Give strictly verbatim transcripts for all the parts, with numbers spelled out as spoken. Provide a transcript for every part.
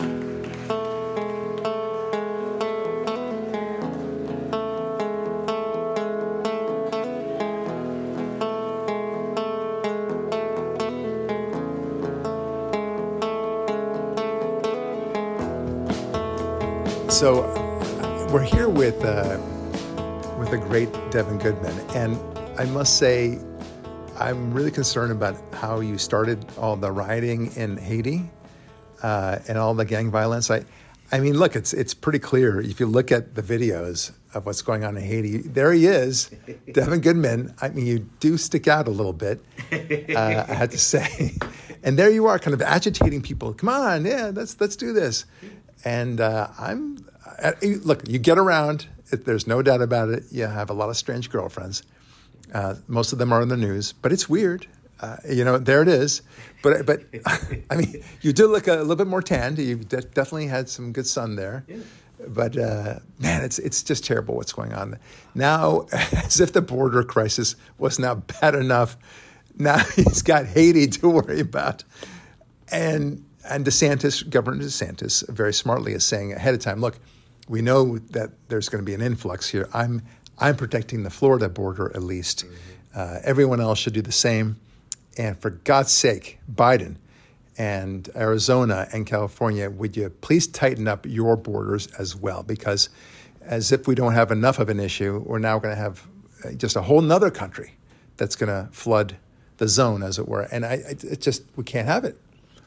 So we're here with uh, with the great Devin Goodman, and I must say I'm really concerned about how you started all the rioting in Haiti uh, and all the gang violence. I, I mean, look, it's it's pretty clear if you look at the videos of what's going on in Haiti. There he is, Devin Goodman. I mean, you do stick out a little bit, uh, I had to say. And there you are, kind of agitating people. Come on, yeah, let's let's do this. And uh, I'm, uh, look, you get around, there's no doubt about it. You have a lot of strange girlfriends. Uh, most of them are in the news, but it's weird. Uh, you know, there it is. But, but I mean, you do look a little bit more tanned. You've de- definitely had some good sun there. Yeah. But, uh, man, it's it's just terrible what's going on. Now, as if the border crisis was now bad enough, now he's got Haiti to worry about. And... And DeSantis, Governor DeSantis, very smartly is saying ahead of time, look, we know that there's going to be an influx here. I'm I'm protecting the Florida border at least. Mm-hmm. Uh, everyone else should do the same. And for God's sake, Biden and Arizona and California, would you please tighten up your borders as well? Because as if we don't have enough of an issue, we're now going to have just a whole nother country that's going to flood the zone, as it were. And I, I it just, we can't have it.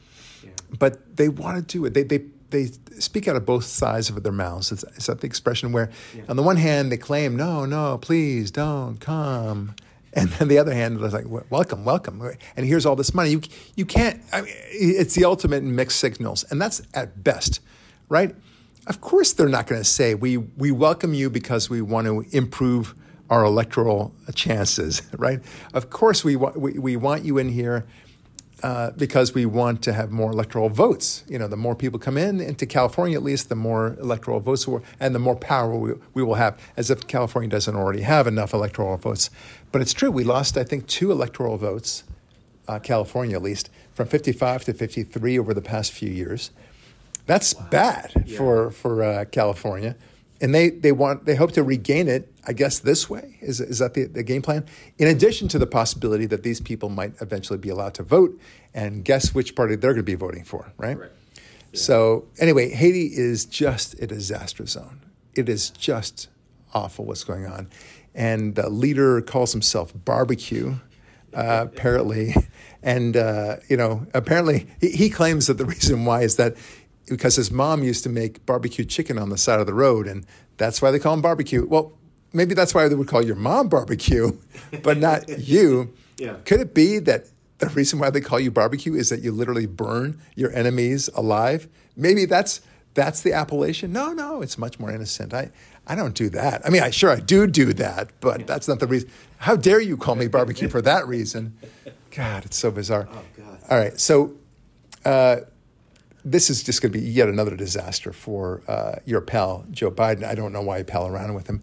But they want to do it. They they they speak out of both sides of their mouths. It's, it's that the expression where, yeah. on the one hand, they claim, no, no, please don't come. And then the other hand, they're like, welcome, welcome. And here's all this money. You you can't, I mean, it's the ultimate in mixed signals. And that's at best, right? Of course, they're not going to say, we, we welcome you because we want to improve our electoral chances, right? Of course, we, wa- we, we want you in here Uh, because we want to have more electoral votes. You know, the more people come in, into California at least, the more electoral votes will, and the more power we, we will have, as if California doesn't already have enough electoral votes. But it's true, we lost, I think, two electoral votes, uh, California at least, from fifty-five to fifty-three over the past few years. That's wow. bad yeah. for, for uh, California. And they, they want they hope to regain it, I guess, this way. Is is that the, the game plan? In addition to the possibility that these people might eventually be allowed to vote, and guess which party they're going to be voting for, right? right. Yeah. So anyway, Haiti is just a disaster zone. It is just awful what's going on. And the leader calls himself Barbecue, uh, apparently. And, uh, you know, apparently he, he claims that the reason why is that because his mom used to make barbecue chicken on the side of the road, and that's why they call him Barbecue. Well, maybe that's why they would call your mom Barbecue, but not you. Yeah. Could it be that the reason why they call you Barbecue is that you literally burn your enemies alive? Maybe that's that's the appellation. No, no, it's much more innocent. I, I don't do that. I mean, I sure I do do that, but yeah. that's not the reason. How dare you call me Barbecue for that reason? God, it's so bizarre. Oh, God. All right, so... Uh, This is just going to be yet another disaster for uh, your pal, Joe Biden. I don't know why you pal around with him.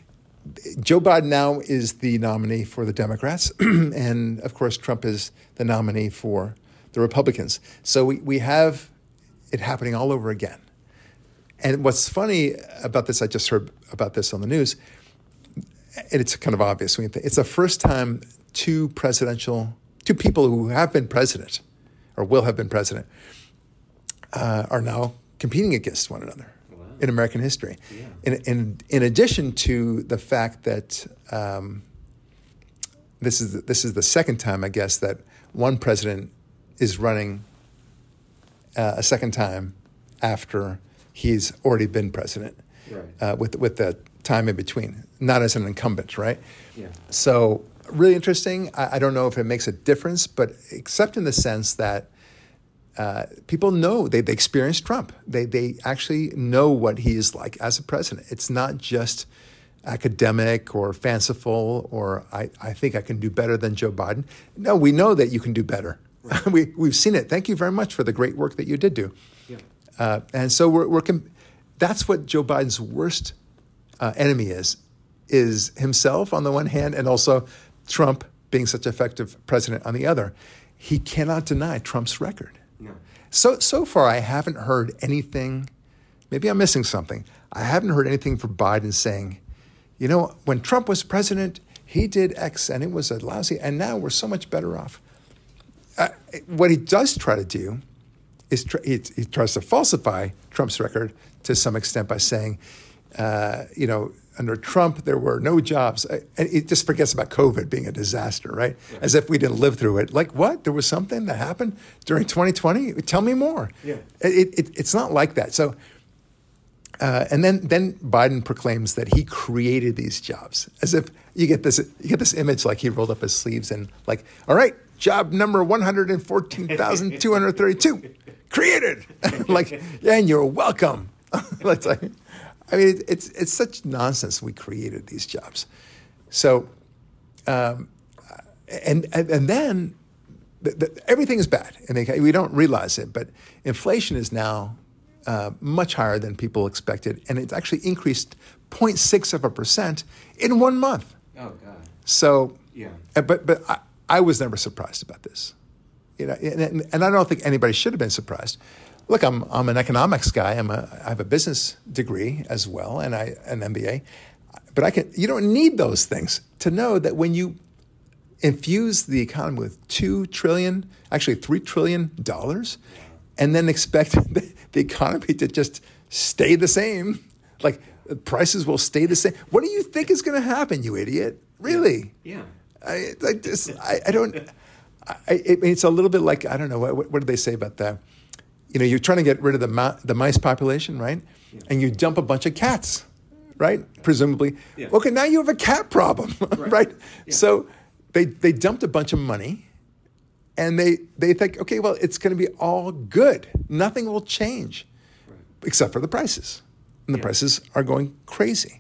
Joe Biden now is the nominee for the Democrats. And, of course, Trump is the nominee for the Republicans. So we, we have it happening all over again. And what's funny about this, I just heard about this on the news, and it's kind of obvious. It's the first time two presidential, two people who have been president or will have been president Uh, are now competing against one another wow. in American history. Yeah. In, in in addition to the fact that um, this is the, this is the second time, I guess, that one president is running uh, a second time after he's already been president, right. uh, with with the time in between, not as an incumbent, right? Yeah. So really interesting. I, I don't know if it makes a difference, but except in the sense that Uh, people know, they, they experienced Trump. They they actually know what he is like as a president. It's not just academic or fanciful or I, I think I can do better than Joe Biden. No, we know that you can do better. Right. we, we've seen it. Thank you very much for the great work that you did do. Yeah. Uh, and so we're, we're com- that's what Joe Biden's worst uh, enemy is, is himself on the one hand and also Trump being such an effective president on the other. He cannot deny Trump's record. No. So so far, I haven't heard anything. Maybe I'm missing something. I haven't heard anything from Biden saying, you know, when Trump was president, he did X and it was a lousy, and now we're so much better off. Uh, what he does try to do is tr- he, he tries to falsify Trump's record to some extent by saying, uh, you know, under Trump, there were no jobs. And he just forgets about COVID being a disaster, right? Yeah. As if we didn't live through it. Like, what? There was something that happened during twenty twenty? Tell me more. Yeah. It, it, it's not like that. So, uh, and then then Biden proclaims that he created these jobs, as if you get this you get this image like he rolled up his sleeves and like, all right, job number one hundred fourteen thousand two hundred thirty-two created. Like, yeah, and you're welcome. Let's like. I mean, it's it's such nonsense. We created these jobs, so um, and, and and then the, the, everything is bad, and they, we don't realize it. But inflation is now uh, much higher than people expected, and it's actually increased zero point six of a percent in one month. Oh God! So yeah, but but I, I was never surprised about this, you know, and, and I don't think anybody should have been surprised. Look, I'm I'm an economics guy. I'm a I have a business degree as well, and I an M B A. But I can you don't need those things to know that when you infuse the economy with two trillion, actually three trillion dollars, and then expect the, the economy to just stay the same, like prices will stay the same. What do you think is going to happen, you idiot? Really? Yeah. I like this. I, I don't. I, I mean, it's a little bit like I don't know what what did they say about that. You know, you're trying to get rid of the ma- the mice population, right? Yeah. And you dump a bunch of cats, right? Presumably. Yeah. Okay, now you have a cat problem, right? right? Yeah. So they they dumped a bunch of money, and they they think, okay, well, it's going to be all good. Nothing will change, right, except for the prices, and the yeah. prices are going crazy.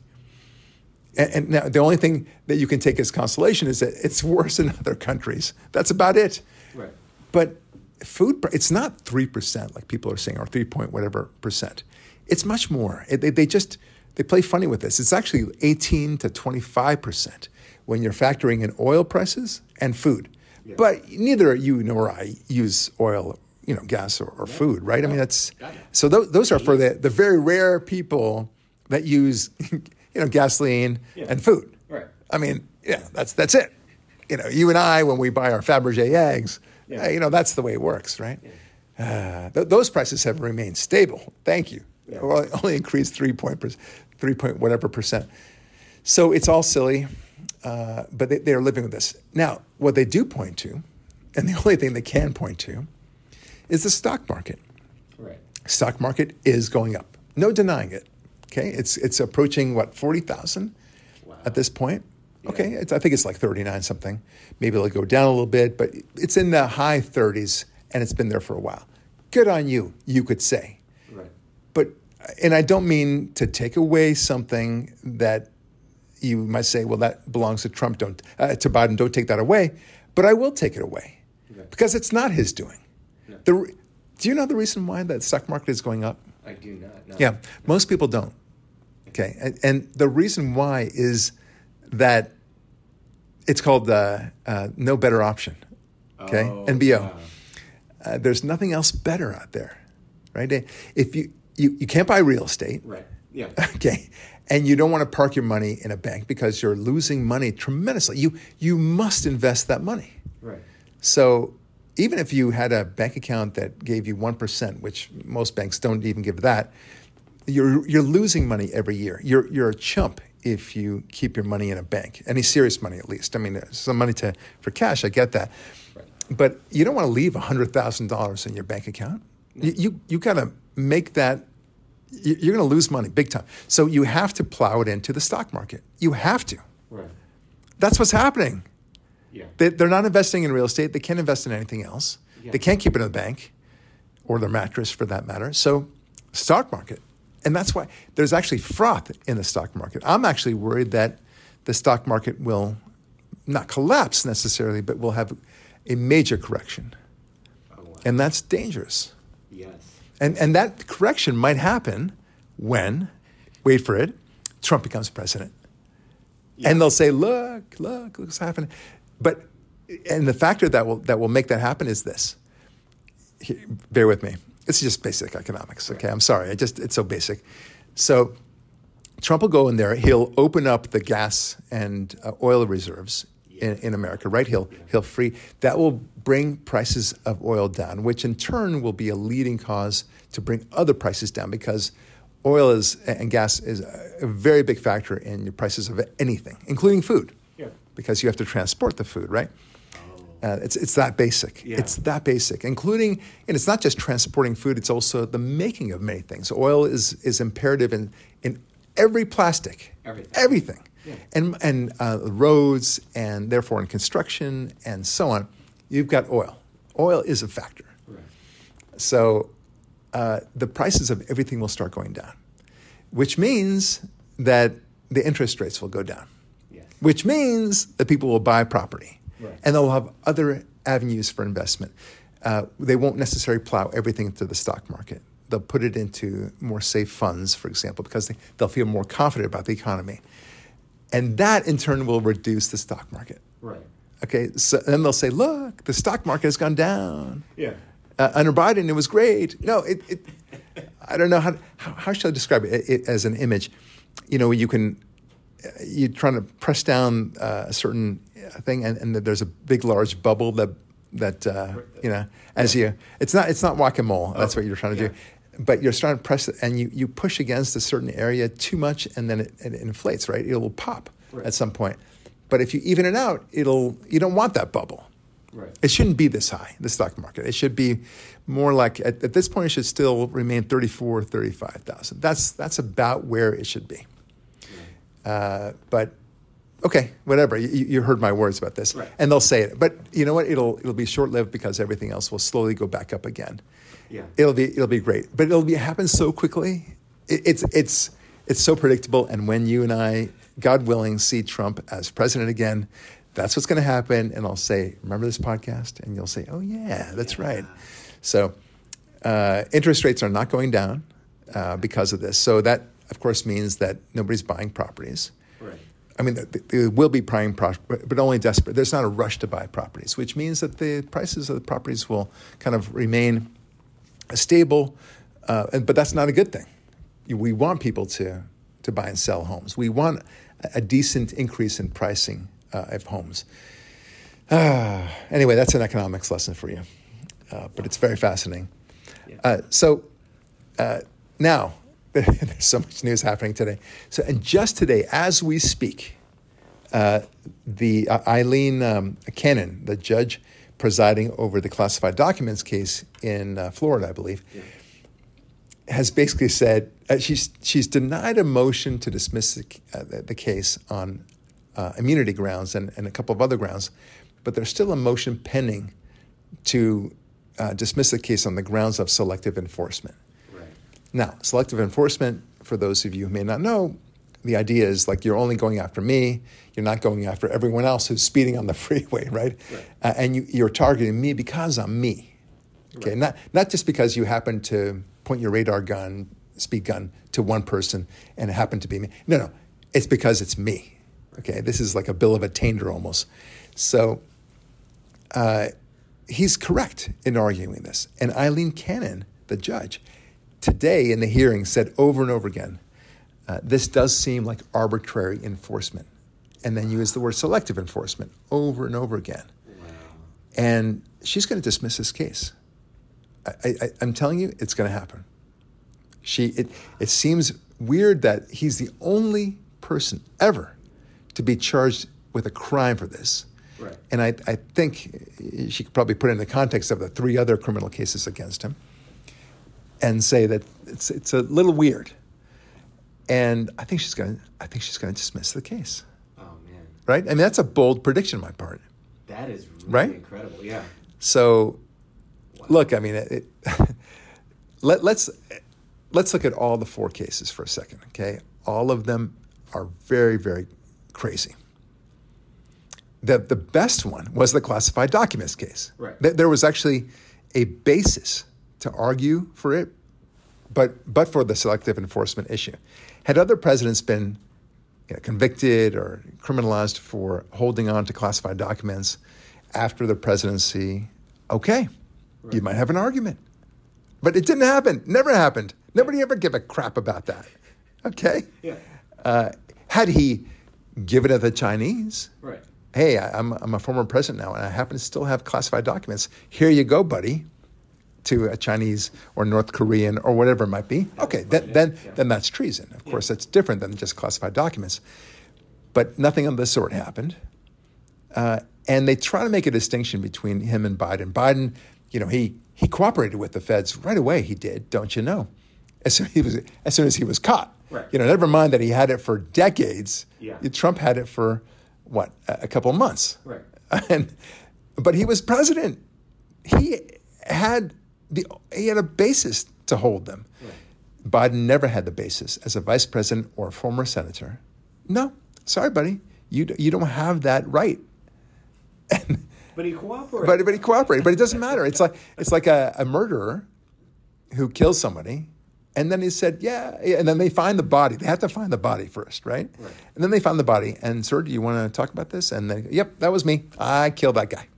And, and now the only thing that you can take as consolation is that it's worse in other countries. That's about it. Right. But food, it's not three percent like people are saying, or three point whatever percent. It's much more. It, they, they just, they play funny with this. It's actually eighteen to twenty-five percent when you're factoring in oil prices and food. Yeah. But neither you nor I use oil, you know, gas or, or yeah. food, right? Yeah. I mean, that's, so those, those are for the, the very rare people that use, you know, gasoline yeah. and food. Right. I mean, yeah, that's, that's it. You know, you and I, when we buy our Fabergé eggs, Yeah. Uh, you know, that's the way it works, right? Yeah. Uh, th- those prices have remained stable. Thank you. Yeah. Well, only increased three point, per, three point whatever percent. So it's all silly, uh, but they, they're living with this. Now, what they do point to, and the only thing they can point to, is the stock market. Right. Stock market is going up. No denying it. Okay, it's it's approaching what forty thousand wow. at this point. Yeah. Okay, it's, I think it's like thirty-nine something. Maybe it'll go down a little bit, but it's in the high thirties, and it's been there for a while. Good on you, you could say. Right. But, and I don't mean to take away something that you might say, well, that belongs to Trump, don't, uh, to Biden, don't take that away. But I will take it away okay. because it's not his doing. No. The, do you know the reason why the stock market is going up? I do not. No. Yeah, no. Most people don't. Okay, and, and the reason why is that it's called uh, uh, no better option, okay? Oh, N B O. Wow. Uh, there's nothing else better out there, right? If you, you, you can't buy real estate. Right, yeah. Okay, and you don't want to park your money in a bank because you're losing money tremendously. You, you must invest that money. Right. So even if you had a bank account that gave you one percent, which most banks don't even give that, you're, you're losing money every year. You're, you're a chump if you keep your money in a bank, any serious money at least. I mean, some money to for cash, I get that. Right. But you don't want to leave one hundred thousand dollars in your bank account. No. You, you, you got to make that, you're going to lose money big time. So you have to plow it into the stock market. You have to. Right. That's what's happening. Yeah. They, they're not investing in real estate. They can't invest in anything else. Yeah. They can't keep it in the bank or their mattress for that matter. So stock market. And that's why there's actually froth in the stock market. I'm actually worried that the stock market will not collapse necessarily, but will have a major correction. Oh, wow. And that's dangerous. Yes. And and that correction might happen when, wait for it, Trump becomes president. Yeah. And they'll say, look, look, look what's happening. But, and the factor that will that will make that happen is this. Here, bear with me. It's just basic economics, okay? I'm sorry. I just It's so basic. So Trump will go in there. He'll open up the gas and uh, oil reserves in, in America, right? He'll, he'll free. That will bring prices of oil down, which in turn will be a leading cause to bring other prices down because oil is and gas is a very big factor in your prices of anything, including food, Yeah. because you have to transport the food, right? Uh, it's it's that basic. Yeah. It's that basic, including, and it's not just transporting food. It's also the making of many things. Oil is is imperative in in every plastic, Everything. everything, Yeah. and and uh, roads, and therefore in construction and so on. You've got oil. Oil is a factor. Right. So uh, the prices of everything will start going down, which means that the interest rates will go down, Yes. which means that people will buy property. Right. And they'll have other avenues for investment. Uh, they won't necessarily plow everything into the stock market. They'll put it into more safe funds, for example, because they, they'll feel more confident about the economy. And that, in turn, will reduce the stock market. Right. Okay, so then they'll say, look, the stock market has gone down. Yeah. Uh, under Biden, it was great. No, it, it I don't know, how, how, how should I describe it? It, it as an image? You know, you can, you're trying to press down uh, a certain thing, and, and there's a big, large bubble that that uh, you know, as you, it's not it's not whack-a-mole. That's Oh, what you're trying to yeah. do, but you're trying to press it, and you, you push against a certain area too much, and then it, it inflates. Right, it will pop Right. at some point. But if you even it out, it'll you don't want that bubble. Right. It shouldn't be this high, the stock market. It should be more like, at, at this point, it should still remain thirty-four, thirty-five thousand. That's that's about where it should be. Uh, but okay, whatever. You, you heard my words about this, Right. and they'll say it. But you know what? It'll it'll be short lived because everything else will slowly go back up again. Yeah. It'll be it'll be great, but it'll be happen so quickly. It, it's it's it's so predictable. And when you and I, God willing, see Trump as president again, that's what's going to happen. And I'll say, remember this podcast? And you'll say, oh yeah, that's Yeah. right. So uh, interest rates are not going down uh, because of this. So that, of course, means that nobody's buying properties. Right. I mean, there will be buying, but only desperate. There's not a rush to buy properties, which means that the prices of the properties will kind of remain stable. Uh, and, but that's not a good thing. We want people to to buy and sell homes. We want a decent increase in pricing uh, of homes. Uh, anyway, that's an economics lesson for you, uh, but it's very fascinating. Yeah. Uh, so uh, now, there's so much news happening today. So, and just today, as we speak, uh, the uh, Eileen um, Cannon, the judge presiding over the classified documents case in uh, Florida, I believe, Yeah. has basically said uh, she's she's denied a motion to dismiss the, uh, the, the case on uh, immunity grounds and, and a couple of other grounds, but there's still a motion pending to uh, dismiss the case on the grounds of selective enforcement. Right. Now, selective enforcement, for those of you who may not know, the idea is like you're only going after me. You're not going after everyone else who's speeding on the freeway, right? Right. Uh, and you, you're targeting me because I'm me. Okay, Right. not not just because you happen to point your radar gun, speed gun to one person and it happened to be me. No, no, it's because it's me. Okay, this is like a bill of attainder almost. So uh, he's correct in arguing this. And Eileen Cannon, the judge, today in the hearing said over and over again, uh, this does seem like arbitrary enforcement. And then used the word selective enforcement over and over again. Wow. And she's going to dismiss this case. I, I, I'm telling you, it's going to happen. She, it, it seems weird that he's the only person ever to be charged with a crime for this. Right. And I, I think she could probably put it in the context of the three other criminal cases against him and say that it's it's a little weird. And I think she's going to I think she's going to dismiss the case. Oh man. Right? I mean, that's a bold prediction on my part. That is really Right? incredible. Yeah. So, Wow. look, I mean, it, it, let, let's let's look at all the four cases for a second, okay? All of them are very, very crazy. The the best one was the classified documents case. Right. Th- There was actually a basis to argue for it, but but for the selective enforcement issue. Had other presidents been you know, convicted or criminalized for holding on to classified documents after the presidency, okay, you Right. might have an argument. But it didn't happen. Never happened. Nobody ever gave a crap about that. Okay? Yeah. Uh, had he given it to the Chinese, Right. hey, I, I'm, I'm a former president now, and I happen to still have classified documents. Here you go, buddy, to a Chinese or North Korean or whatever it might be. Okay, then then, Yeah. then that's treason. Of course, Yeah. that's different than just classified documents. But nothing of the sort happened. Uh, and they try to make a distinction between him and Biden. Biden, you know, he he cooperated with the feds right away. He did, don't you know? As soon as he was, as soon as he was caught. Right. You know, never mind that he had it for decades. Yeah. Trump had it for what, a a couple of months. Right. And but he was president. He had the he had a basis to hold them. Right. Biden never had the basis as a vice president or a former senator. No, sorry, buddy, you you don't have that right. And, But he cooperated. but but he cooperated. But it doesn't matter. It's like it's like a, a murderer who kills somebody, and then he said, yeah, yeah, and then they find the body. They have to find the body first, right? Right. And then they find the body. And sir, do you want to talk about this? And they, yep, that was me. I killed that guy.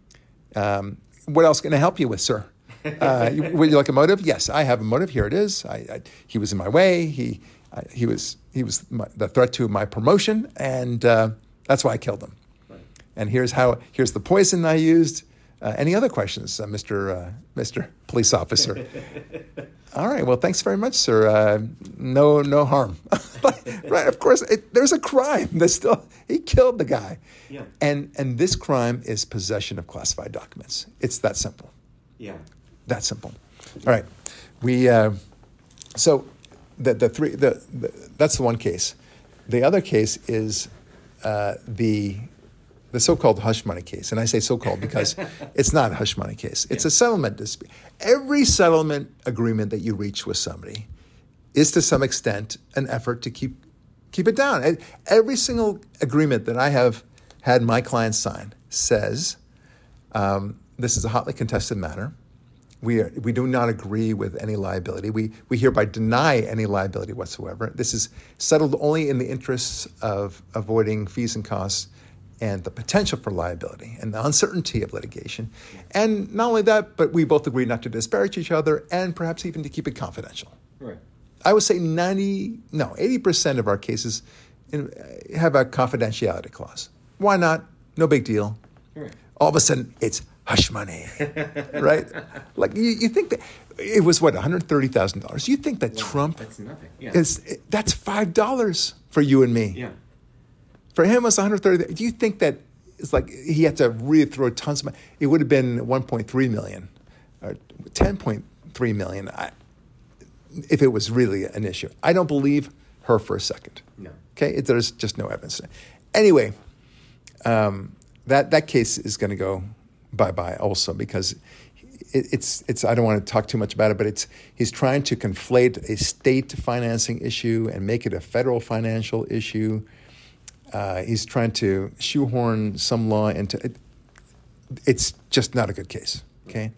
Um, what else can I help you with, sir? Uh, you- would you like a motive? Yes, I have a motive. Here it is. I, I, he was in my way. He I, he was he was my, the threat to my promotion, and uh, that's why I killed him. Right. And here's how. Here's the poison I used. Uh, any other questions, uh, Mister Uh, Mister Police Officer? All right. Well, thanks very much, sir. Uh, no, no harm. Right. Of course, it, there's a crime. There's still he killed the guy. Yeah. And and this crime is possession of classified documents. It's that simple. Yeah. That simple. All right. We uh, so the the three the, the that's the one case. The other case is uh, the the so-called hush money case, and I say so-called because it's not a hush money case. It's a settlement dispute. Every settlement agreement that you reach with somebody is to some extent an effort to keep keep it down. And every single agreement that I have had my clients sign says um, this is a hotly contested matter. We are, we do not agree with any liability. We we hereby deny any liability whatsoever. This is settled only in the interests of avoiding fees and costs and the potential for liability and the uncertainty of litigation. And not only that, but we both agree not to disparage each other and perhaps even to keep it confidential. Right. I would say ninety, no, eighty percent of our cases in, have a confidentiality clause. Why not? No big deal. Right. All of a sudden, it's hush money, right? Like you, you think that it was what one hundred thirty thousand dollars. You think that Wow, Trump That's nothing. Yeah. is that's five dollars for you and me. Yeah. For him, it's one hundred thirty. Do you think that it's like he had to really throw tons of money? It would have been one point three million or ten point three million I, if it was really an issue. I don't believe her for a second. No. Okay, it, there's just no evidence. Anyway, um, that that case is going to go bye-bye also because it, it's it's. I don't want to talk too much about it, but it's he's trying to conflate a state financing issue and make it a federal financial issue. Uh, he's trying to shoehorn some law into it. It's just not a good case. Okay.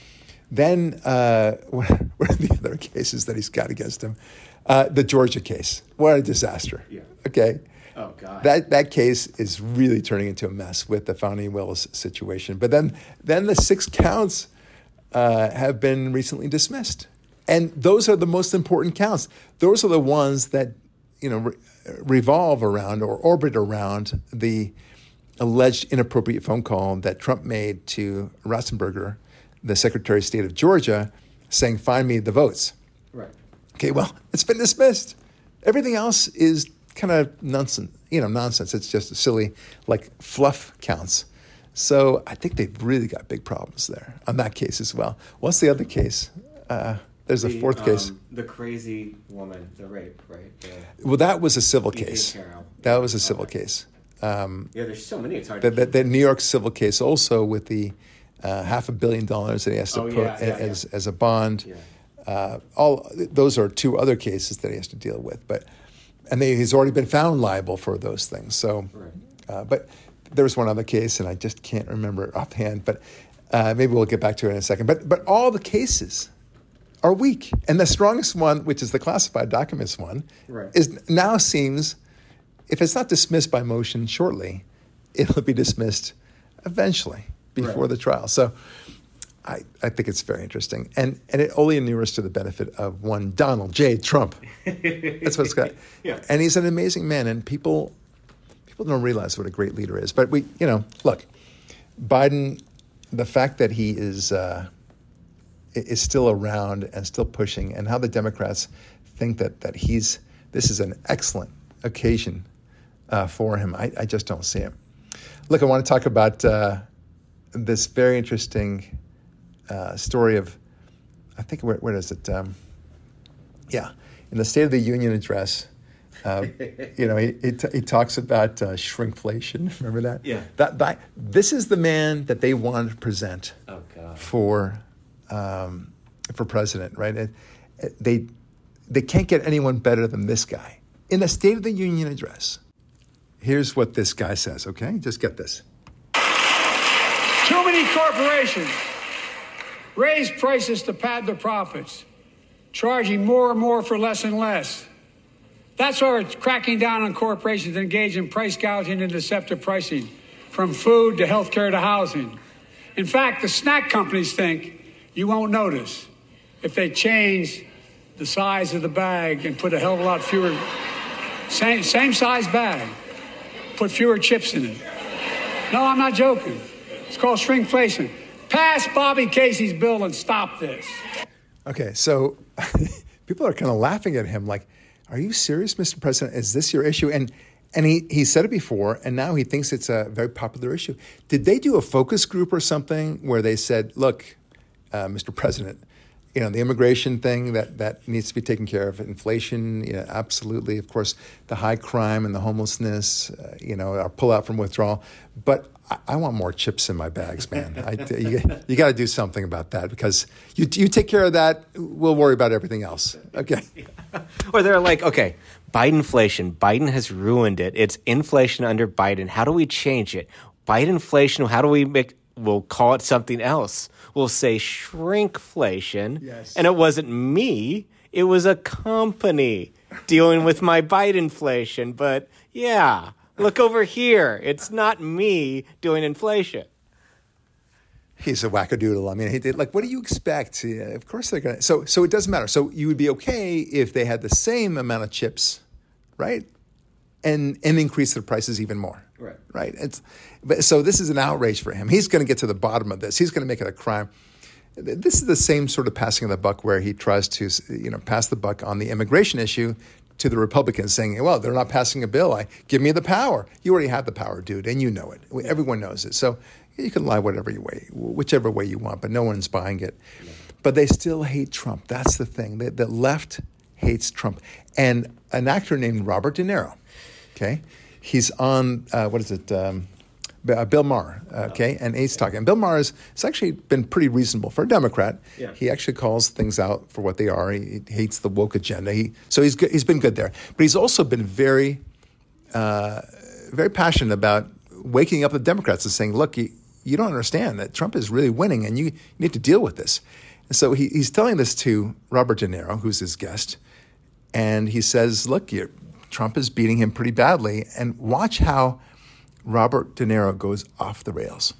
Then uh, what are the other cases that he's got against him? Uh, the Georgia case. What a disaster. Yeah. Okay. Oh God. That that case is really turning into a mess with the Fountain Willis situation. But then then the six counts uh, have been recently dismissed, and those are the most important counts. Those are the ones that you know re- revolve around or orbit around the alleged inappropriate phone call that Trump made to Ratzenberger, the Secretary of State of Georgia, saying, "Find me the votes." Right. Okay, well, it's been dismissed. Everything else is kind of nonsense. You know, nonsense. It's just silly, like fluff counts. So I think they've really got big problems there on that case as well. What's the other case? Uh, there's a The, fourth case. um, the crazy woman, the rape, right? The, Well, that was a civil E J case. Carroll. That was a civil Okay. case. Um, Yeah, there's so many. It's hard the, to the, the New York civil case also with the uh, half a billion dollars that he has to Oh, put yeah, yeah, as as a bond. Yeah. Uh, all those are two other cases that he has to deal with, but and they, he's already been found liable for those things. So, Right. uh, but there was one other case, and I just can't remember it offhand. But uh, maybe we'll get back to it in a second. But but all the cases are weak, and the strongest one, which is the classified documents one, Right. is now seems, if it's not dismissed by motion shortly, it'll be dismissed eventually before Right. the trial. So I, I think it's very interesting. And and it only inures to the benefit of one Donald J. Trump. That's what it's got. Yeah. And he's an amazing man. And people people don't realize what a great leader is. But we, you know, look, Biden, the fact that he is uh, is still around and still pushing, and how the Democrats think that that he's this is an excellent occasion uh, for him. I, I just don't see him. Look, I want to talk about uh, this very interesting uh, story of, I think, where, where is it? Um, yeah, in the State of the Union address, uh, you know, he he, t- he talks about uh, shrinkflation. Remember that? Yeah. That, that this is the man that they wanted to present Oh God. for um, for president, right? It, it, they they can't get anyone better than this guy. In the State of the Union address, here's what this guy says, okay? Just get this. Too many corporations raise prices to pad their profits, charging more and more for less and less. That's why we're cracking down on corporations that engage in price gouging and deceptive pricing, from food to healthcare to housing. In fact, the snack companies think you won't notice if they change the size of the bag and put a hell of a lot fewer, same, same size bag, put fewer chips in it. No, I'm not joking. It's called shrinkflation. Pass Bobby Casey's bill and stop this. Okay, so people are kind of laughing at him like, are you serious, Mister President? Is this your issue? And and he, he said it before, and now he thinks it's a very popular issue. Did they do a focus group or something where they said, look, uh, Mister President, you know, the immigration thing, that, that needs to be taken care of. Inflation, you know, absolutely. Of course, the high crime and the homelessness, uh, you know, our pullout from withdrawal. But I, I want more chips in my bags, man. I, you you got to do something about that, because you you take care of that, we'll worry about everything else. Okay. Or they're like, okay, Bidenflation. Biden has ruined it. It's inflation under Biden. How do we change it? Bidenflation, how do we make, we'll call it something else. We'll say shrinkflation. Yes. And it wasn't me. It was a company dealing with my Bidenflation. But yeah, look over here. It's not me doing inflation. He's a wackadoodle. I mean, he did, like, what do you expect? Yeah, of course they're going to. So, so it doesn't matter. So you would be okay if they had the same amount of chips, right? And and increase their prices even more. Right. Right. It's, but, so this is an outrage for him. He's going to get to the bottom of this. He's going to make it a crime. This is the same sort of passing of the buck where he tries to, you know, pass the buck on the immigration issue to the Republicans, saying, well, they're not passing a bill. I give me the power. You already have the power, dude, and you know it. Everyone knows it. So you can lie whatever you way, whichever way you want, but no one's buying it. But they still hate Trump. That's the thing. The, the left hates Trump. And an actor named Robert De Niro, okay, he's on, uh, what is it, um, uh, Bill Maher, okay, and he's talking. And Bill Maher has actually been pretty reasonable for a Democrat. Yeah. He actually calls things out for what they are. He, he hates the woke agenda. He, so he's good, he's been good there. But he's also been very, uh, very passionate about waking up the Democrats and saying, look, you, you don't understand that Trump is really winning, and you, you need to deal with this. And so he, he's telling this to Robert De Niro, who's his guest, and he says, look, you're, Trump is beating him pretty badly, and watch how Robert De Niro goes off the rails.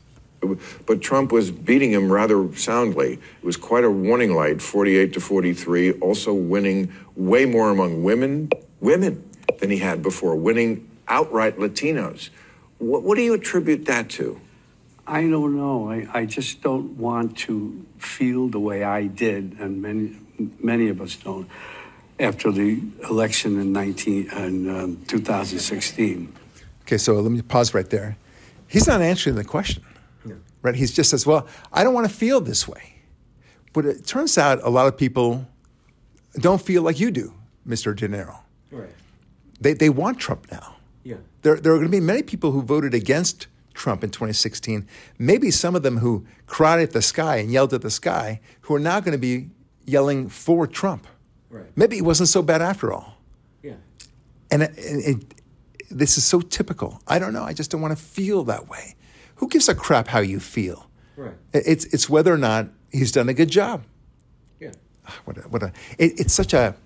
But Trump was beating him rather soundly. It was quite a warning light, forty-eight to forty-three, also winning way more among women, women than he had before, winning outright Latinos. What, what do you attribute that to? I don't know. I, I just don't want to feel the way I did, and many many of us don't, after the election in nineteen in um, two thousand sixteen. Okay, so let me pause right there. He's not answering the question, No. right? He just says, well, I don't want to feel this way. But it turns out a lot of people don't feel like you do, Mister De Niro. Right. They they want Trump now. Yeah. There, there are going to be many people who voted against Trump in twenty sixteen, maybe some of them who cried at the sky and yelled at the sky, who are now going to be yelling for Trump. Right. Maybe it wasn't so bad after all. Yeah. And it, it, this is so typical. I don't know. I just don't want to feel that way. Who gives a crap how you feel? Right. It's it's whether or not he's done a good job. Yeah. What a, what a it, it's such a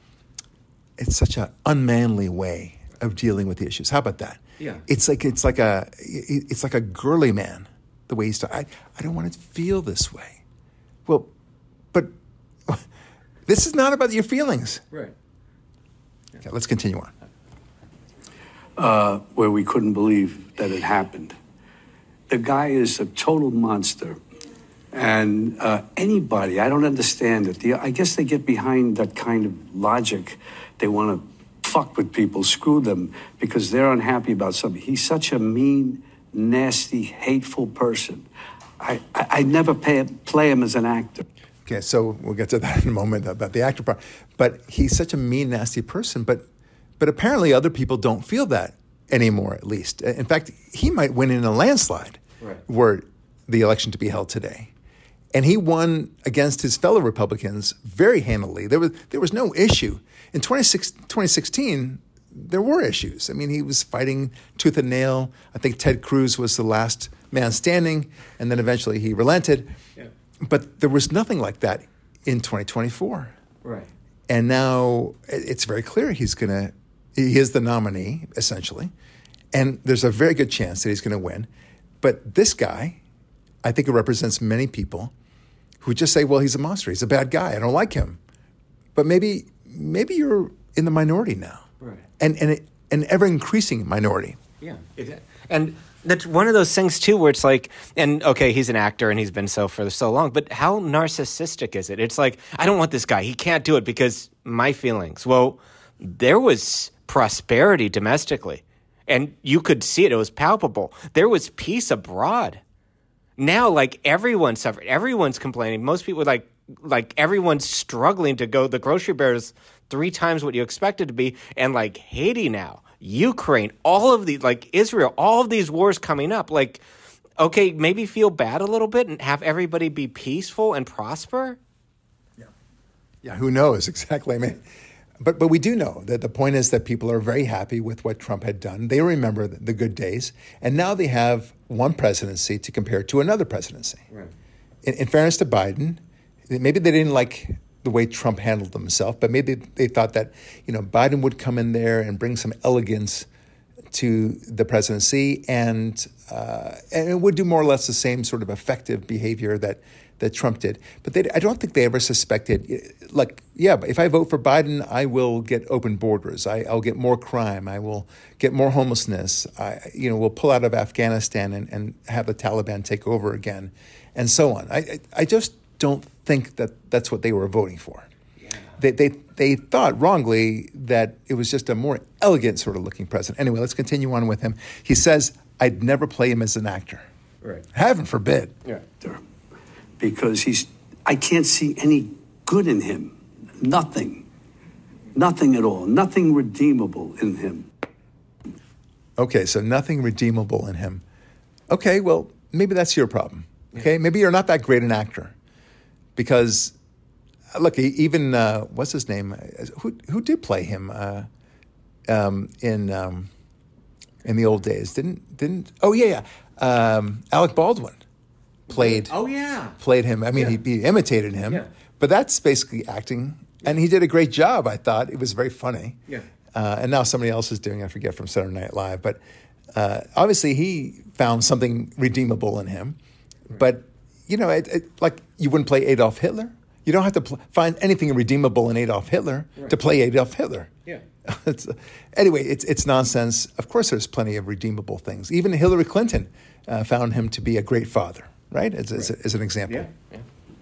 it's such a unmanly way of dealing with the issues. How about that? Yeah. It's like it's like a it's like a girly man, the way he's talking. I, I don't want to feel this way. Well, but this is not about your feelings. Right. Okay, let's continue on. Uh, where we couldn't believe that it happened. The guy is a total monster. And uh, anybody, I don't understand it. The, I guess they get behind that kind of logic. They want to fuck with people, screw them, because they're unhappy about something. He's such a mean, nasty, hateful person. I, I, I never pay, play him as an actor. Okay, so we'll get to that in a moment about the actor part. But he's such a mean, nasty person. But but apparently other people don't feel that anymore, at least. In fact, he might win in a landslide Right. were the election to be held today. And he won against his fellow Republicans very handily. There was there was no issue. In twenty sixteen, there were issues. I mean, he was fighting tooth and nail. I think Ted Cruz was the last man standing, and then eventually he relented. Yeah. But there was nothing like that in twenty twenty-four. Right. And now it's very clear he's going to, he is the nominee, essentially. And there's a very good chance that he's going to win. But this guy, I think it represents many people who just say, well, he's a monster. He's a bad guy. I don't like him. But maybe maybe you're in the minority now. Right. And, and it, an ever-increasing minority. Yeah. It- And that's one of those things, too, where it's like, and okay, he's an actor and he's been so for so long, but how narcissistic is it? It's like, I don't want this guy. He can't do it because my feelings. Well, there was prosperity domestically, and you could see it. It was palpable. There was peace abroad. Now, like, everyone's suffering. Everyone's complaining. Most people, like, like everyone's struggling to go. The grocery bear is three times what you expect it to be. And, like, Haiti now, Ukraine, all of these, like Israel, all of these wars coming up. Like, okay, maybe feel bad a little bit and have everybody be peaceful and prosper. Yeah, who knows exactly? I mean, but but we do know that the point is that people are very happy with what Trump had done. They remember the, the good days, and now they have one presidency to compare to another presidency. Right. In, in fairness to Biden, maybe they didn't like the way Trump handled himself, but maybe they thought that, you know, Biden would come in there and bring some elegance to the presidency, and uh, and it would do more or less the same sort of effective behavior that that Trump did. But they, I don't think they ever suspected, like, yeah, but if I vote for Biden, I will get open borders. I, I'll get more crime. I will get more homelessness. I, you know, we'll pull out of Afghanistan and, and have the Taliban take over again, and so on. I, I just don't think that that's what they were voting for. Yeah. They, they, they thought wrongly that it was just a more elegant sort of looking president. Anyway, let's continue on with him. He says, I'd never play him as an actor. Right. Heaven forbid. Yeah. Because he's, I can't see any good in him. Nothing. Nothing at all. Nothing redeemable in him. Okay, so nothing redeemable in him. Okay, well, maybe that's your problem. Okay, maybe you're not that great an actor. Because, look, even, uh, what's his name? Who who did play him uh, um, in um, in the old days? Didn't, didn't, oh, yeah, yeah. Um, Alec Baldwin played Oh, yeah. played him. I mean, Yeah. he, he imitated him. Yeah. But that's basically acting. And he did a great job, I thought. It was very funny. Yeah. Uh, and now somebody else is doing it, I forget, from Saturday Night Live. But uh, obviously he found something redeemable in him. Right. But, you know, it, it, like you wouldn't play Adolf Hitler. You don't have to pl- find anything redeemable in Adolf Hitler right. to play Adolf Hitler. Yeah. it's, anyway, it's it's nonsense. Of course there's plenty of redeemable things. Even Hillary Clinton uh, found him to be a great father, right? As, right. as, as an example. Yeah. yeah.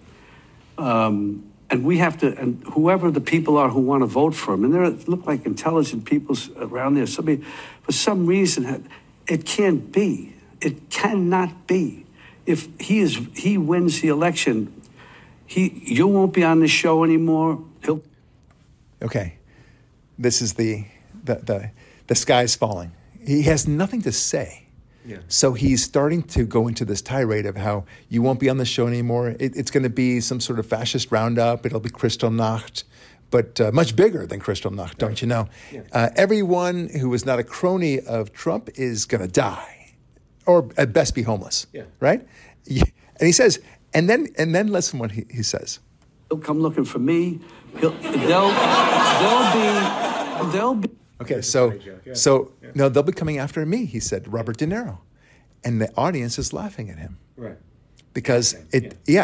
Um, and we have to, and whoever the people are who want to vote for him, and there look like intelligent people around there. Somebody, for some reason, it can't be. It cannot be. If he is, he wins the election, he, you won't be on the show anymore. He'll. Okay, this is the the the, the sky's falling. He has nothing to say. Yeah. So he's starting to go into this tirade of how you won't be on the show anymore. It, it's going to be some sort of fascist roundup. It'll be Kristallnacht, but uh, much bigger than Kristallnacht, don't you know? Yeah. Uh, everyone who is not a crony of Trump is going to die, or at best be homeless. Yeah. Right? And he says, and then and then listen what he, he says. He'll come looking for me. He'll, they'll, they'll be, they'll be. Okay, so yeah. so yeah. no, they'll be coming after me, he said, Robert De Niro, and the audience is laughing at him, right? Because okay. it, yeah. yeah, it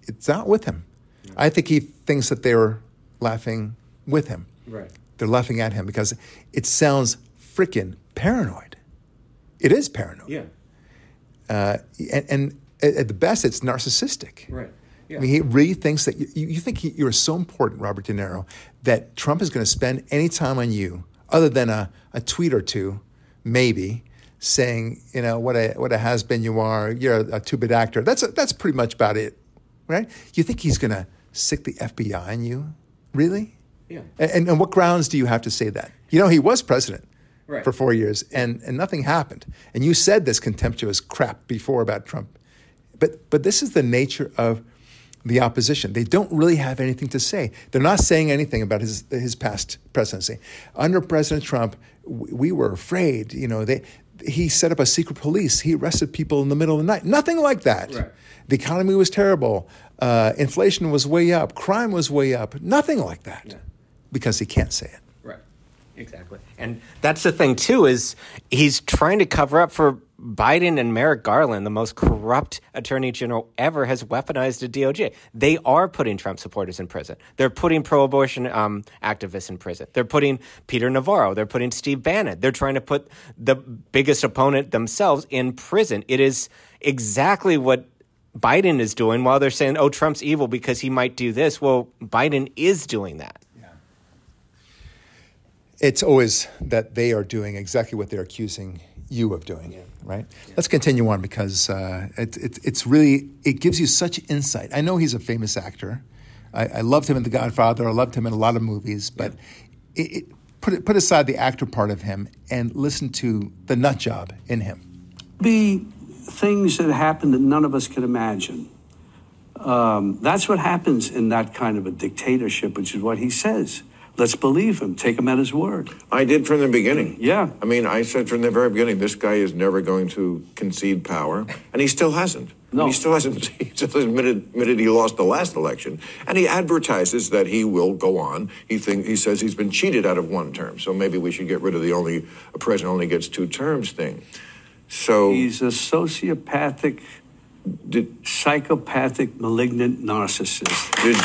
it's not with him. Yeah. I think he thinks that they're laughing with him. Right. They're laughing at him because it sounds freaking paranoid. It is paranoid. Yeah. Uh, and, and at the best, it's narcissistic. Right. Yeah. I mean, he really thinks that you, you think he, you're so important, Robert De Niro, that Trump is going to spend any time on you other than a, a tweet or two, maybe, saying, you know, what a what a has-been you are, you're a, a two-bit actor. That's a, that's pretty much about it, right? You think he's going to sick the F B I on you? Really? Yeah. And, and what grounds do you have to say that? You know, he was president right. for four years, and, and nothing happened. And you said this contemptuous crap before about Trump. But but this is the nature of the opposition. They don't really have anything to say. They're not saying anything about his his past presidency. Under President Trump, we were afraid. You know, they he set up a secret police. He arrested people in the middle of the night. Nothing like that. Right. The economy was terrible. Uh, inflation was way up. Crime was way up. Nothing like that. Yeah. Because he can't say it. Right. Exactly. And that's the thing, too, is he's trying to cover up for Biden and Merrick Garland, the most corrupt attorney general ever, has weaponized the D O J. They are putting Trump supporters in prison. They're putting pro-abortion um, activists in prison. They're putting Peter Navarro. They're putting Steve Bannon. They're trying to put the biggest opponent themselves in prison. It is exactly what Biden is doing while they're saying, oh, Trump's evil because he might do this. Well, Biden is doing that. Yeah. It's always that they are doing exactly what they're accusing you of doing, yeah. right? Yeah. Let's continue on because uh, it, it, it's really, it gives you such insight. I know he's a famous actor. I, I loved him in The Godfather. I loved him in a lot of movies, but yeah. it, it, put it, put aside the actor part of him and listen to the nut job in him. Be things that happen that none of us can imagine. Um, that's what happens in that kind of a dictatorship, which is what he says. Let's believe him. Take him at his word. I did from the beginning. Yeah. I mean, I said from the very beginning, this guy is never going to concede power, and he still hasn't. No. He still hasn't. He still admitted, admitted he lost the last election, and he advertises that he will go on. He think he says he's been cheated out of one term, so maybe we should get rid of the only a president only gets two terms thing. So he's a sociopathic, did, psychopathic, malignant narcissist. Did,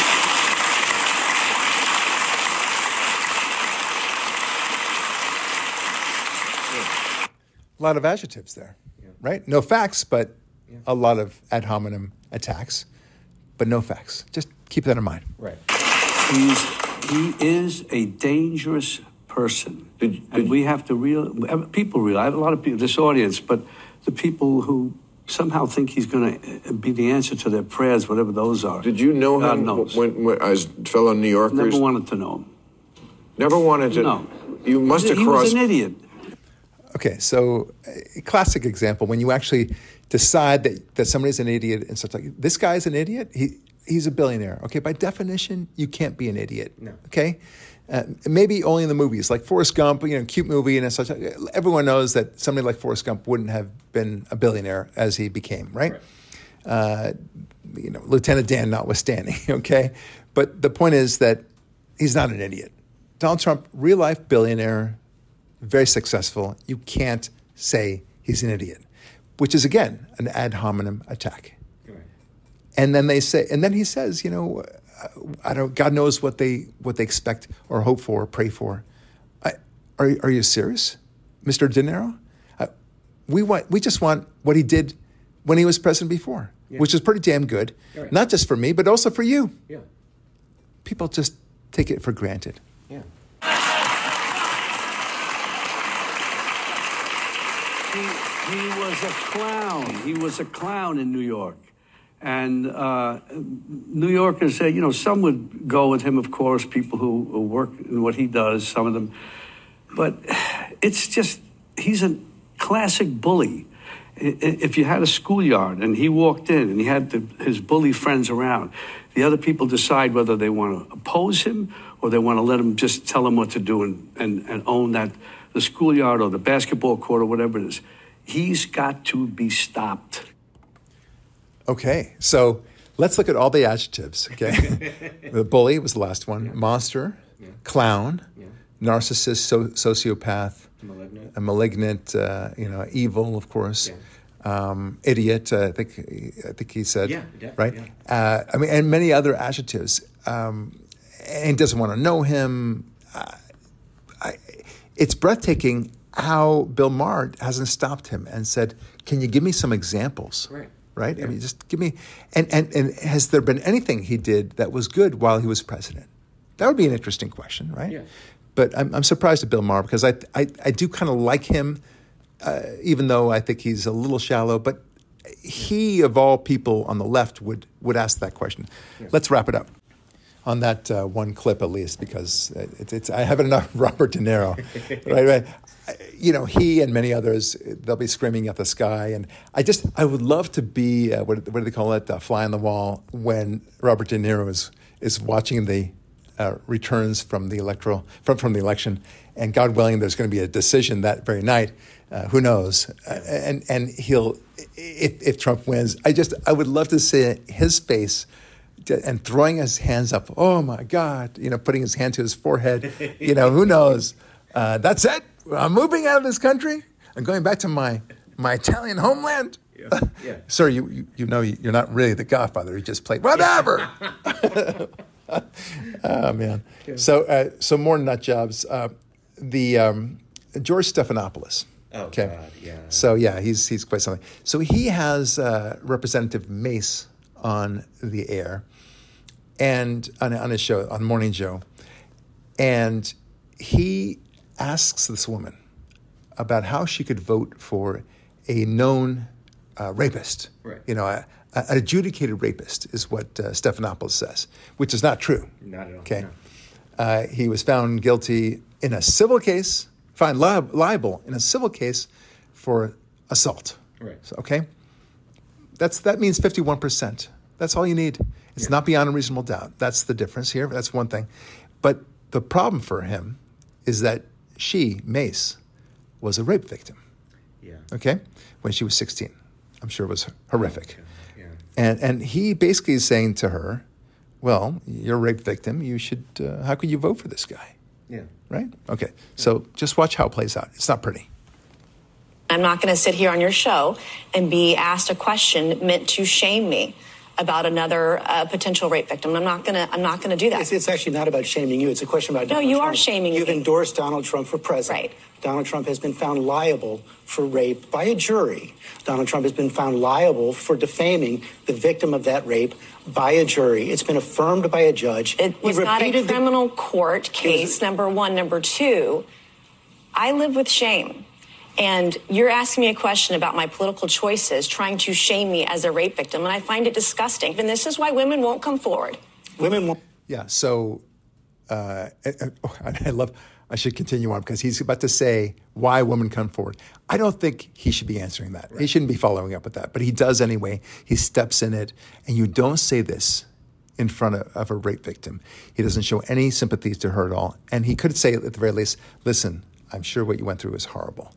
A lot of adjectives there, yeah. right? No facts, but yeah. a lot of ad hominem attacks, but no facts. Just keep that in mind. Right. He's, he is a dangerous person. Did, did, and we have to real people realize, a lot of people, this audience, but the people who somehow think he's going to be the answer to their prayers, whatever those are. Did you know God him knows. When, when, as fellow New Yorkers? Never wanted to know him. Never wanted to? No. You must have he crossed... was an idiot. Okay, so a classic example, when you actually decide that, that somebody's an idiot and such like, this guy's an idiot, he he's a billionaire. Okay, by definition, you can't be an idiot. No. Okay? Uh, maybe only in the movies, like Forrest Gump, you know, cute movie and such. Everyone knows that somebody like Forrest Gump wouldn't have been a billionaire as he became, right? right. Uh, you know, Lieutenant Dan notwithstanding, okay? But the point is that he's not an idiot. Donald Trump, real-life billionaire, very successful. You can't say he's an idiot, which is, again, an ad hominem attack. Right. And then they say, and then he says, you know, I don't. God knows what they what they expect or hope for or pray for. I, are are you serious, Mister De Niro? Uh, we want. We just want what he did when he was president before, yeah. which is pretty damn good. Right. Not just for me, but also for you. Yeah. People just take it for granted. Yeah. He, he was a clown. He was a clown in New York. And uh, New Yorkers say, you know, some would go with him, of course, people who, who work in what he does, some of them. But it's just, he's a classic bully. If you had a schoolyard and he walked in and he had the, his bully friends around, the other people decide whether they want to oppose him or they want to let him just tell him what to do and, and, and own that, the schoolyard or the basketball court or whatever it is. He's got to be stopped. Okay, so let's look at all the adjectives, okay? The bully was the last one. Yeah. Monster, yeah. Clown, yeah. Narcissist, so, sociopath, malignant, a malignant, uh, you know, evil, of course. Yeah. um, idiot. Uh, I think I think he said, Yeah, yeah, right. yeah. Uh, I mean, and many other adjectives. Um, and he doesn't want to know him. Uh, I, it's breathtaking how Bill Maher hasn't stopped him and said, "Can you give me some examples?" Right. Right. Yeah. I mean, just give me. And, and and has there been anything he did that was good while he was president? That would be an interesting question, right? Yeah. But I'm, I'm surprised at Bill Maher because I I, I do kind of like him, uh, even though I think he's a little shallow. But he, of all people on the left, would would ask that question. Yeah. Let's wrap it up on that uh, one clip at least, because it's, it's I have enough Robert De Niro, right? Right. You know, he and many others, they'll be screaming at the sky. And I just, I would love to be, uh, what, what do they call it, uh, fly on the wall, when Robert De Niro is is watching the uh, returns from the electoral, from, from the election. And God willing, there's going to be a decision that very night. Uh, who knows? Uh, and and he'll, if, if Trump wins, I just, I would love to see his face and throwing his hands up. Oh my God, you know, putting his hand to his forehead. You know, who knows? Uh, that's it. I'm moving out of this country. I'm going back to my my Italian homeland. Yeah. Yeah. Sir, you, you you know you're not really the Godfather. You just played whatever. Oh man. Yeah. So uh, so more nut jobs. Uh, the um, George Stephanopoulos. Oh okay. God, yeah. So yeah, he's he's quite something. So he has uh, Representative Mace on the air, and on on his show, on Morning Joe, and he asks this woman about how she could vote for a known uh, rapist. Right. You know, a, a, an adjudicated rapist is what uh, Stephanopoulos says, which is not true. Not at all. Okay. No. Uh, he was found guilty in a civil case, found li- liable in a civil case for assault. Right. So, okay. That's that means fifty-one percent. That's all you need. It's Yeah. not beyond a reasonable doubt. That's the difference here. That's one thing. But the problem for him is that she, Mace, was a rape victim. Yeah. Okay, when she was sixteen. I'm sure it was horrific. Okay. Yeah. And and he basically is saying to her, well, you're a rape victim. You should, uh, how could you vote for this guy? Yeah. Right? Okay. So just watch how it plays out. It's not pretty. I'm not going to sit here on your show and be asked a question meant to shame me about another uh, potential rape victim. I'm not going to. I'm not going to do that. It's, it's actually not about shaming you. It's a question about No, Donald you Trump. are shaming You've me. endorsed Donald Trump for president. Right. Donald Trump has been found liable for rape by a jury. Donald Trump has been found liable for defaming the victim of that rape by a jury. It's been affirmed by a judge. It He was not a repeated the- criminal court case, number one. Number two, I live with shame. And you're asking me a question about my political choices, trying to shame me as a rape victim, and I find it disgusting. And this is why women won't come forward. Women won't. Yeah. So uh, and, oh, I love, I should continue on because he's about to say why women come forward. I don't think he should be answering that. Right. He shouldn't be following up with that, but he does anyway. He steps in it, and you don't say this in front of, of a rape victim. He doesn't show any sympathy to her at all. And he could say at the very least, listen, I'm sure what you went through is horrible.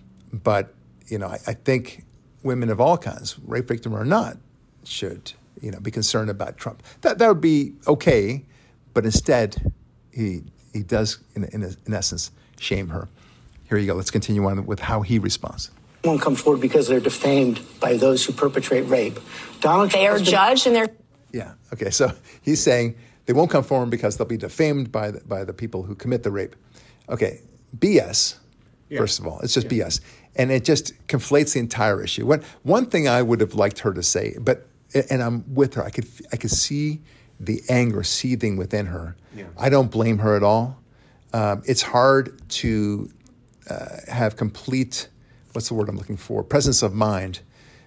But, you know, I, I think women of all kinds, rape victim or not, should, you know, be concerned about Trump. That that would be okay, but instead, he he does, in in, in essence, shame her. Here you go. Let's continue on with how he responds. Won't come forward because they're defamed by those who perpetrate rape. Donald Trump They are has been- judged and they're Yeah. Okay. So he's saying they won't come forward because they'll be defamed by the, by the people who commit the rape. Okay. B S. Yeah. First of all, it's just Yeah. B S, and it just conflates the entire issue. One one thing I would have liked her to say, but and I'm with her. I could I could see the anger seething within her. Yeah. I don't blame her at all. Um, it's hard to uh, have complete, what's the word I'm looking for, presence of mind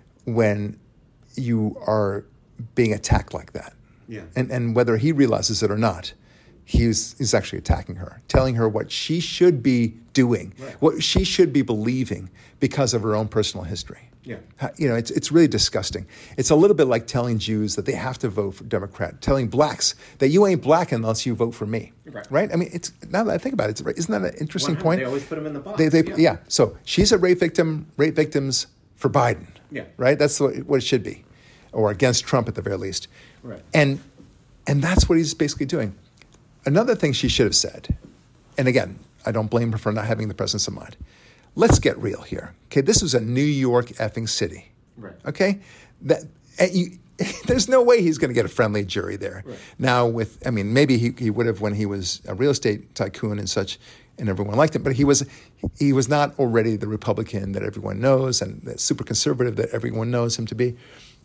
when you are being attacked like that. Yeah. And and whether he realizes it or not, he's he's actually attacking her, telling her what she should be doing, Right. what she should be believing because of her own personal history. Yeah. How- You know, it's it's really disgusting. It's a little bit like telling Jews that they have to vote for Democrat, telling blacks that you ain't black unless you vote for me. Right. I mean, it's now that I think about it, it's, isn't that an interesting one hundred point? They always put them in the box. They, they, yeah. yeah. So she's a rape victim. Rape victims for Biden. Yeah. Right. That's what, what it should be, or against Trump at the very least. Right. And and that's what he's basically doing. Another thing she should have said, and again, I don't blame her for not having the presence of mind. let's get real here. Okay, this was a New York effing city. Right. Okay, that and you, there's no way he's going to get a friendly jury there. Right. Now, with I mean, maybe he, he would have when he was a real estate tycoon and such, and everyone liked him. But he was he was not already the Republican that everyone knows and the super conservative that everyone knows him to be.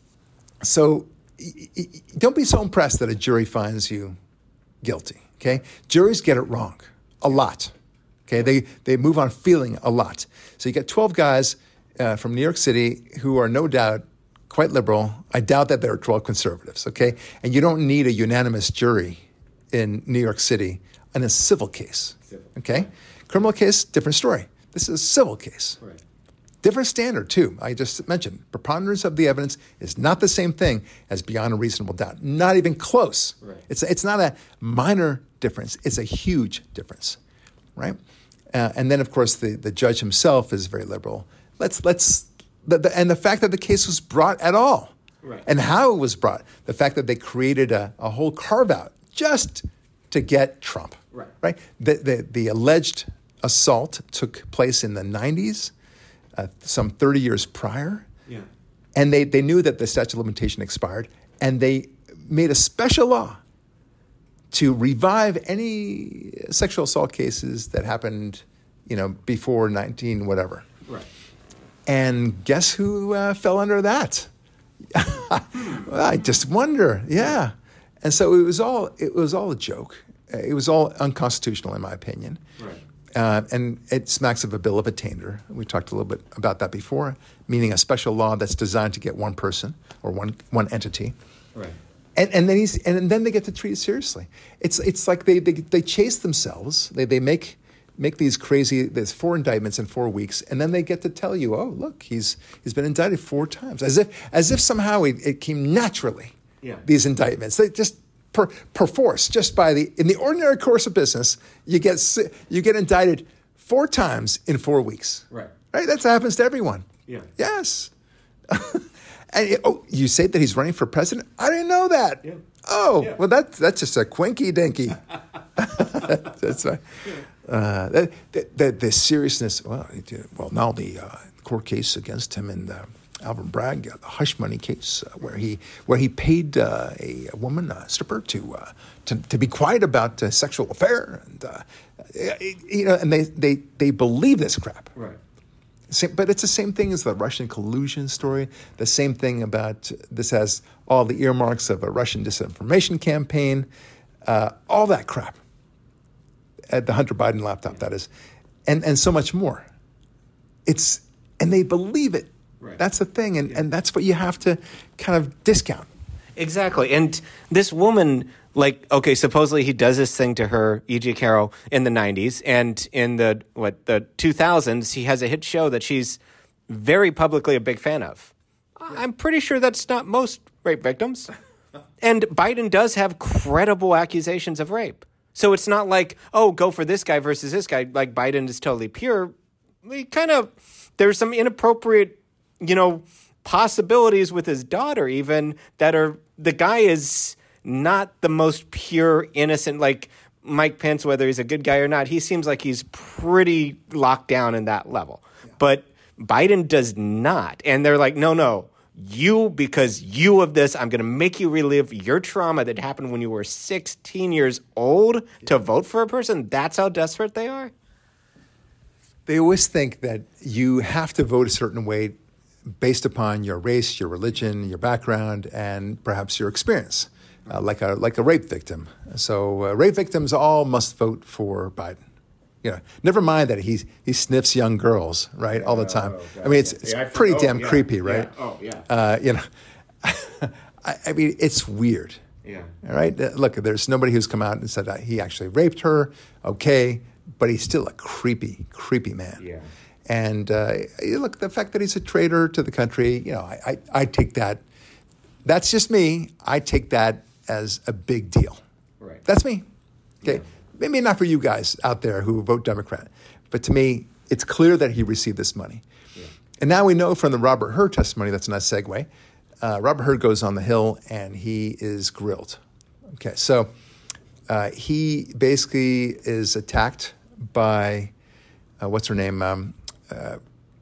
So y- y- don't be so impressed that a jury finds you guilty. Okay, juries get it wrong a lot. Okay, they they move on feeling a lot. So you get twelve guys uh, from New York City who are no doubt quite liberal. I doubt that there are twelve conservatives. Okay, and you don't need a unanimous jury in New York City in a civil case. Civil. Okay, criminal case, different story. This is a civil case. Right. Different standard too. I just mentioned preponderance of the evidence is not the same thing as beyond a reasonable doubt. Not even close. Right. It's it's not a minor difference. It's a huge difference, right? Uh, and then, of course, the, the judge himself is very liberal. Let's let's the, the, and the fact that the case was brought at all, right. and how it was brought, the fact that they created a, a whole carve out just to get Trump, right? Right. The the, the alleged assault took place in the nineties, uh, some thirty years prior, Yeah. and they they knew that the statute of limitation expired, and they made a special law to revive any sexual assault cases that happened, you know, before nineteen whatever. Right. And guess who uh, fell under that? Well, I just wonder. Yeah. And so it was all it was all a joke. It was all unconstitutional, in my opinion. Right. Uh, and it smacks of a bill of attainder. We talked a little bit about that before, meaning a special law that's designed to get one person or one one entity. Right. And and then he's and then they get to treat it seriously. It's it's like they they, they chase themselves. They they make make these crazy. There's four indictments in four weeks, and then they get to tell you, oh look, he's he's been indicted four times, as if as if somehow it, it came naturally. Yeah. These indictments, they just per perforce, just by the in the ordinary course of business, you get you get indicted four times in four weeks. Right. Right. That happens to everyone. Yeah. Yes. And oh, you say that he's running for president? I didn't know that. Yeah. Oh, Yeah. well, that's that's just a quinky dinky. That's right. Uh, the, the, the seriousness. Well, well, now the uh, court case against him in the Alvin Bragg, uh, the hush money case, uh, where he where he paid uh, a, a woman, a stripper, to uh, to to be quiet about uh, sexual affair, and uh, you know, and they they they believe this crap. Right. Same, but it's the same thing as the Russian collusion story. The same thing about this has all the earmarks of a Russian disinformation campaign, uh, all that crap. At the Hunter Biden laptop, that is, and and so much more. It's and they believe it. Right. That's the thing, and, and that's what you have to kind of discount. Exactly. And this woman, like, okay, supposedly he does this thing to her, E G. Carroll, in the nineties. And in the, what, the two thousands, he has a hit show that she's very publicly a big fan of. I'm pretty sure that's not most rape victims. And Biden does have credible accusations of rape. So it's not like, oh, go for this guy versus this guy. Like, Biden is totally pure. We kind of, there's some inappropriate, you know, possibilities with his daughter even that are, the guy is not the most pure, innocent, like Mike Pence, whether he's a good guy or not, he seems like he's pretty locked down in that level. Yeah. But Biden does not. And they're like, no, no, you, because you of this, I'm going to make you relive your trauma that happened when you were sixteen years old yeah. to vote for a person. That's how desperate they are. They always think that you have to vote a certain way based upon your race, your religion, your background, and perhaps your experience, uh, like a like a rape victim. So uh, rape victims all must vote for Biden. You know, never mind that he he sniffs young girls, right, all the time. Oh, I mean, it's it's yeah, pretty oh, damn yeah, creepy, right? Yeah. Oh yeah. Uh, you know, I, I mean, it's weird. Yeah. All right. Uh, Look, there's nobody who's come out and said uh, he actually raped her. Okay, but he's still a creepy, creepy man. Yeah. And uh, look, the fact that he's a traitor to the country, you know, I, I, I take that. That's just me. I take that as a big deal. Right. That's me. Okay. Yeah. Maybe not for you guys out there who vote Democrat, but to me, it's clear that he received this money. Yeah. And now we know from the Robert Hur testimony, that's a nice segue. Uh, Robert Hur goes on the Hill and he is grilled. Okay. So uh, he basically is attacked by, uh, what's her name? Um, uh,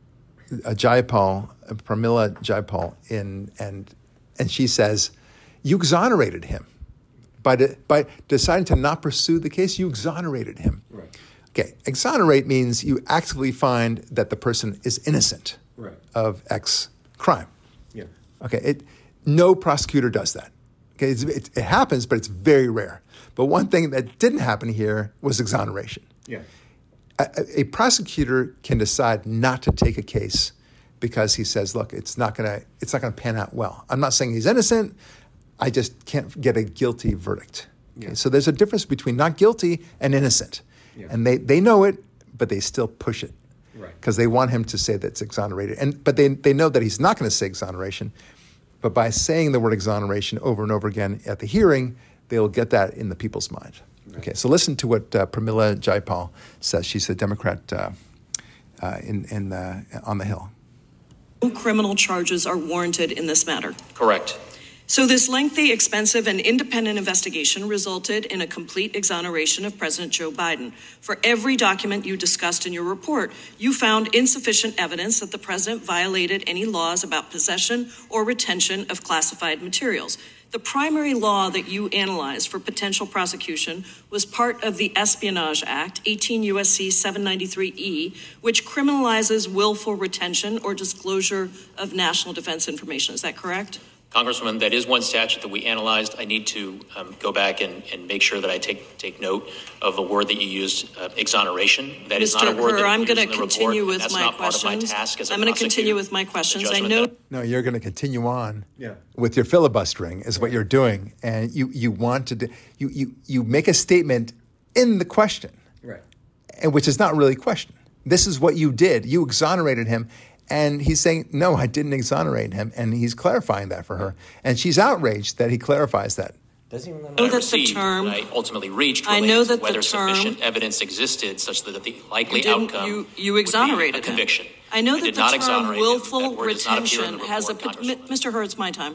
a Jayapal, Pramila Jayapal, in and and she says, "You exonerated him by de, by deciding to not pursue the case. You exonerated him." Right. Okay, exonerate means you actively find that the person is innocent Right. of X crime. Yeah. Okay, it, no prosecutor does that. Okay, it's, it, it happens, but it's very rare. But one thing that didn't happen here was exoneration. Yeah. A, a prosecutor can decide not to take a case because he says, "Look, it's not gonna, it's not gonna pan out well. I'm not saying he's innocent. I just can't get a guilty verdict." Okay, Yeah. so there's a difference between not guilty and innocent, Yeah. and they, they know it, but they still push it Right. because they want him to say that it's exonerated. And but they they know that he's not going to say exoneration, but by saying the word exoneration over and over again at the hearing, they'll get that in the people's mind. Right. Okay, so listen to what uh, Pramila Jayapal says. She's a Democrat uh, uh, in in uh, on the Hill. No criminal charges are warranted in this matter. Correct. So this lengthy, expensive, and independent investigation resulted in a complete exoneration of President Joe Biden. For every document you discussed in your report, you found insufficient evidence that the president violated any laws about possession or retention of classified materials. The primary law that you analyzed for potential prosecution was part of the Espionage Act, eighteen U S C seven ninety-three E, which criminalizes willful retention or disclosure of national defense information. Is that correct? Congresswoman, that is one statute that we analyzed. I need to um, go back and, and make sure that I take take note of the word that you used, uh, exoneration. That is not a word Herr, that I'm appears going in to the continue report, and with that's my not part of my questions. task as a I'm going to continue prosecutor. with my The questions. I judgment know. that- No, you're going to continue on Yeah. with your filibustering is what you're doing, and you you want to do, you you you make a statement in the question, Right. and which is not really a question. This is what you did. You exonerated him. And he's saying, no, I didn't exonerate him. And he's clarifying that for her. And she's outraged that he clarifies that. Doesn't even let know me. I that the received, term- that I ultimately reached I related know to that the whether term- sufficient evidence existed such that the likely You didn't- outcome you- you would be exonerated a him. conviction. I know I that did the not term exonerate him. willful That word does not appear in retention the has a. report, pot- Congresswoman. Mister Herr, it's my time.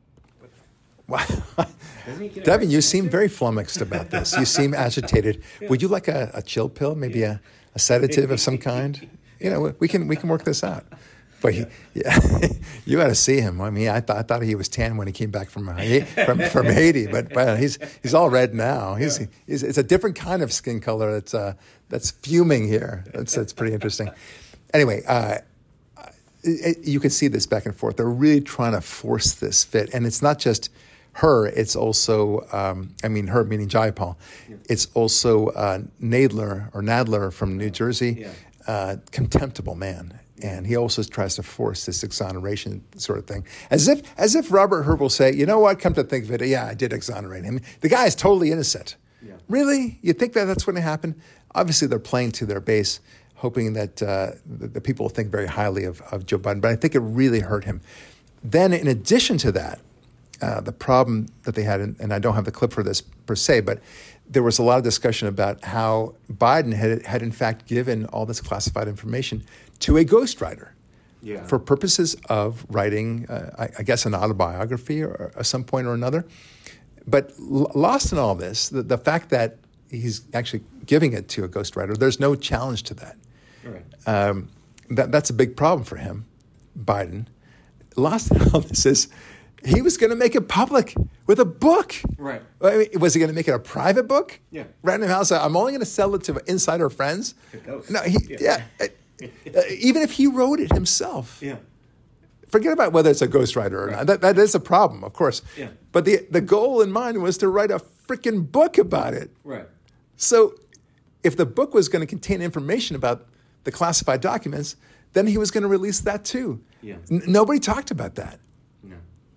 Wow. Doesn't he get a Devin, you right seem answer? very flummoxed about this. You seem agitated. Would you like a, a chill pill, maybe a, a sedative of some kind? You know, we can we can work this out. But he, yeah, you got to see him. I mean, I thought I thought he was tan when he came back from from, from Haiti, but, but he's he's all red now. He's, Yeah. he's it's a different kind of skin color that's uh, that's fuming here. That's that's pretty interesting. Anyway, uh, it, you can see this back and forth. They're really trying to force this fit, and it's not just her. It's also, um, I mean, her meaning Jayapal. Yeah. It's also uh, Nadler or Nadler from New Jersey, Yeah. uh, contemptible man. And he also tries to force this exoneration sort of thing, as if as if Robert Hur will say, you know what, come to think of it, yeah, I did exonerate him. The guy is totally innocent. Yeah. Really? You think that that's going to happen? Obviously, they're playing to their base, hoping that uh, the, the people will think very highly of, of Joe Biden. But I think it really hurt him. Then, in addition to that, uh, the problem that they had, and, and I don't have the clip for this per se, but there was a lot of discussion about how Biden had, had in fact given all this classified information to a ghostwriter Yeah. for purposes of writing, uh, I, I guess, an autobiography or at some point or another. But l- lost in all this, the, the fact that he's actually giving it to a ghostwriter, there's no challenge to that. Right. Um, that that's a big problem for him, Biden. Lost in all this is he was going to make it public with a book. Right. I mean, was he going to make it a private book? Yeah. Random House. I'm only going to sell it to insider friends. To ghosts. No, he, Yeah. yeah. uh, uh, even if he wrote it himself. Yeah. Forget about whether it's a ghostwriter or Right. not. That, that is a problem, of course. Yeah. But the, the goal in mind was to write a freaking book about it. Right. So if the book was going to contain information about the classified documents, then he was going to release that too. Yeah. N- nobody talked about that. No.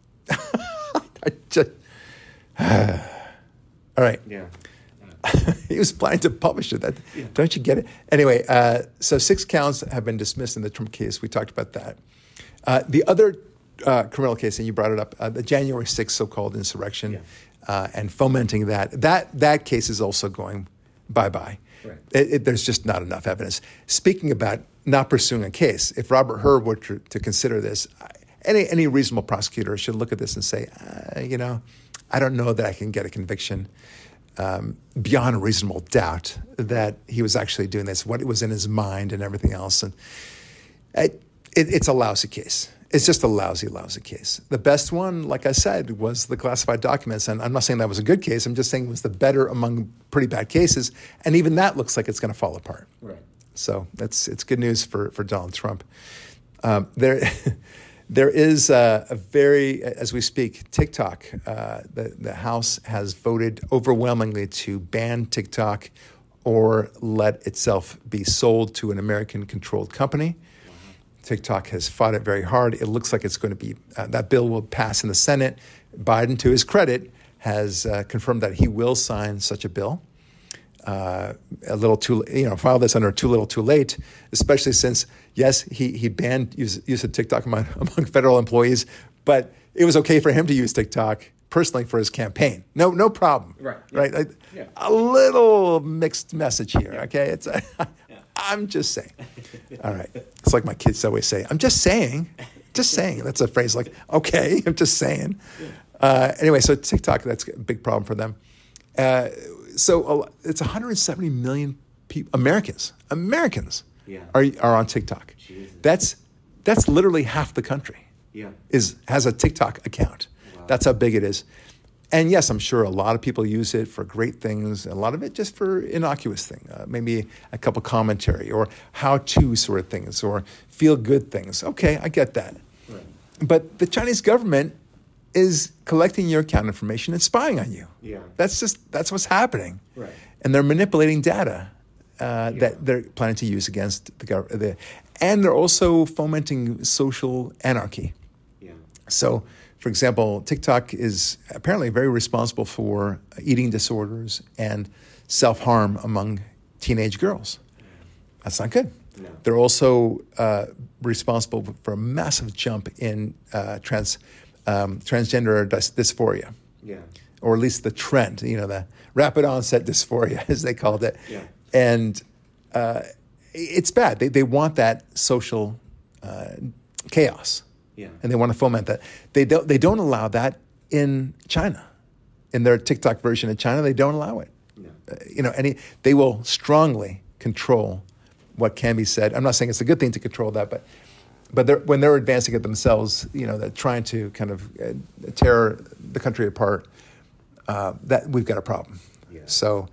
I just, all right. Yeah. He was planning to publish it. That, Don't you get it? Anyway, uh, so six counts have been dismissed in the Trump case. We talked about that. Uh, the other uh, criminal case, and you brought it up, uh, the January sixth so-called insurrection, Yeah. uh, and fomenting that, that that case is also going bye-bye. Right. It, it, there's just not enough evidence. Speaking about not pursuing a case, if Robert Hur were to, to consider this, any any reasonable prosecutor should look at this and say, uh, you know, I don't know that I can get a conviction um, beyond a reasonable doubt that he was actually doing this, what was in his mind and everything else. And It, it, it's a lousy case. It's just a lousy, lousy case. The best one, like I said, was the classified documents. And I'm not saying that was a good case. I'm just saying it was the better among pretty bad cases. And even that looks like it's going to fall apart. Right. So that's it's good news for, for Donald Trump. Um, there, there is a, a very, as we speak, TikTok. Uh, the, the House has voted overwhelmingly to ban TikTok or let itself be sold to an American-controlled company. TikTok has fought it very hard. It looks like it's going to be, uh, that bill will pass in the Senate. Biden, to his credit, has uh, confirmed that he will sign such a bill. Uh, a little too, you know, file this under too little too late, especially since, yes, he, he banned use, use of TikTok among, among federal employees, but it was okay for him to use TikTok personally for his campaign. No, no problem. Right. Yeah. Right. I, yeah. A little mixed message here. Yeah. Okay. It's, I, I'm just saying. All right. It's like my kids always say, I'm just saying, just saying. That's a phrase like, okay, I'm just saying. Uh, anyway, so TikTok, that's a big problem for them. Uh, so uh, it's one hundred seventy million people, Americans, Americans yeah. are are on TikTok. Jesus. That's that's literally half the country yeah. is has a TikTok account. Wow. That's how big it is. And yes, I'm sure a lot of people use it for great things, a lot of it just for innocuous things, uh, maybe a couple commentary or how-to sort of things or feel-good things. Okay, I get that. Right. But the Chinese government is collecting your account information and spying on you. Yeah. That's just, that's what's happening. Right. And they're manipulating data uh, Yeah. that they're planning to use against the government. And they're also fomenting social anarchy. Yeah. So, for example, TikTok is apparently very responsible for eating disorders and self-harm among teenage girls. That's not good. No. They're also uh, responsible for a massive jump in uh, trans um, transgender dys- dysphoria, Yeah. or at least the trend, you know, the rapid onset dysphoria, as they called it. Yeah. And uh, it's bad. They, they want that social uh, chaos. Yeah. And they want to foment that. They don't, they don't allow that in China. In their TikTok version of China, they don't allow it. No. Uh, you know, any they will strongly control what can be said. I'm not saying it's a good thing to control that, but but they're, when they're advancing it themselves, you know, they're trying to kind of uh, tear the country apart. Uh, that we've got a problem. Yeah. So,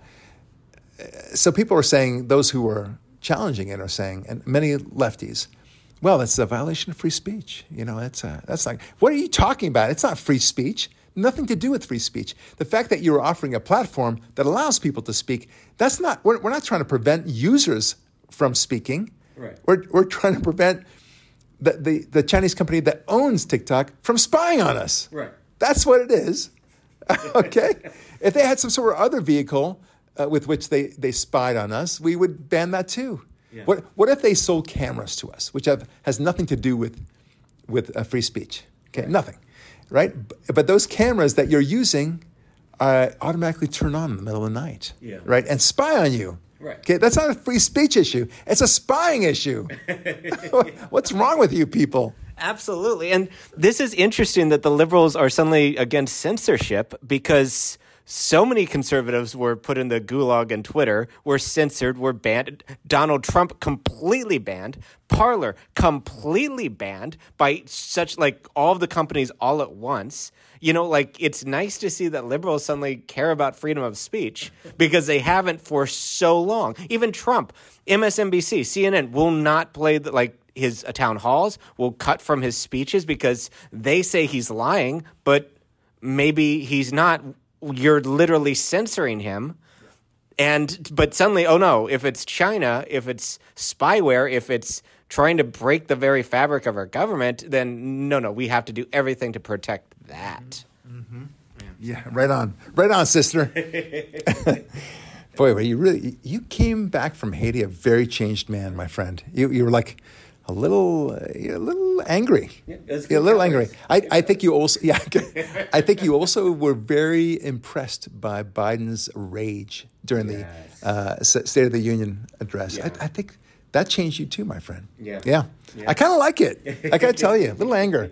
uh, so people are saying, those who are challenging it are saying, and many lefties, well, that's a violation of free speech. You know, that's a, that's like, what are you talking about? It's not free speech. Nothing to do with free speech. The fact that you're offering a platform that allows people to speak, that's not, we're, we're not trying to prevent users from speaking. Right. We're, we're trying to prevent the, the, the Chinese company that owns TikTok from spying on us. Right. That's what it is. Okay? If they had some sort of other vehicle uh, with which they, they spied on us, we would ban that too. Yeah. What what if they sold cameras to us, which have, has nothing to do with with uh, free speech? Okay, Right. Nothing, right? B- But those cameras that you're using uh, automatically turn on in the middle of the night, Yeah. right, and spy on you. Right. Okay, that's not a free speech issue. It's a spying issue. What's wrong with you people? Absolutely. And this is interesting that the liberals are suddenly against censorship, because so many conservatives were put in the gulag on Twitter, were censored, were banned. Donald Trump completely banned. Parler completely banned by such, like, all of the companies all at once. You know, like, it's nice to see that liberals suddenly care about freedom of speech, because they haven't for so long. Even Trump, M S N B C, C N N will not play the, like, his uh, town halls, will cut from his speeches because they say he's lying, but maybe he's not. You're literally censoring him. And but suddenly, oh no, if it's China, if it's spyware, if it's trying to break the very fabric of our government, then no, no, we have to do everything to protect that. Mm-hmm. Yeah, right on. Right on, sister. Boy, well, you really, you came back from Haiti a very changed man, my friend. You you were like a little, uh, a little angry. Yeah, that's Yeah, a good little progress. angry. I, I think you also, yeah, I think you also were very impressed by Biden's rage during Yes. the uh, S- State of the Union address. Yeah. I, I think that changed you too, my friend. Yeah. Yeah. Yeah. I kind of like it. I got to tell you, a little anger.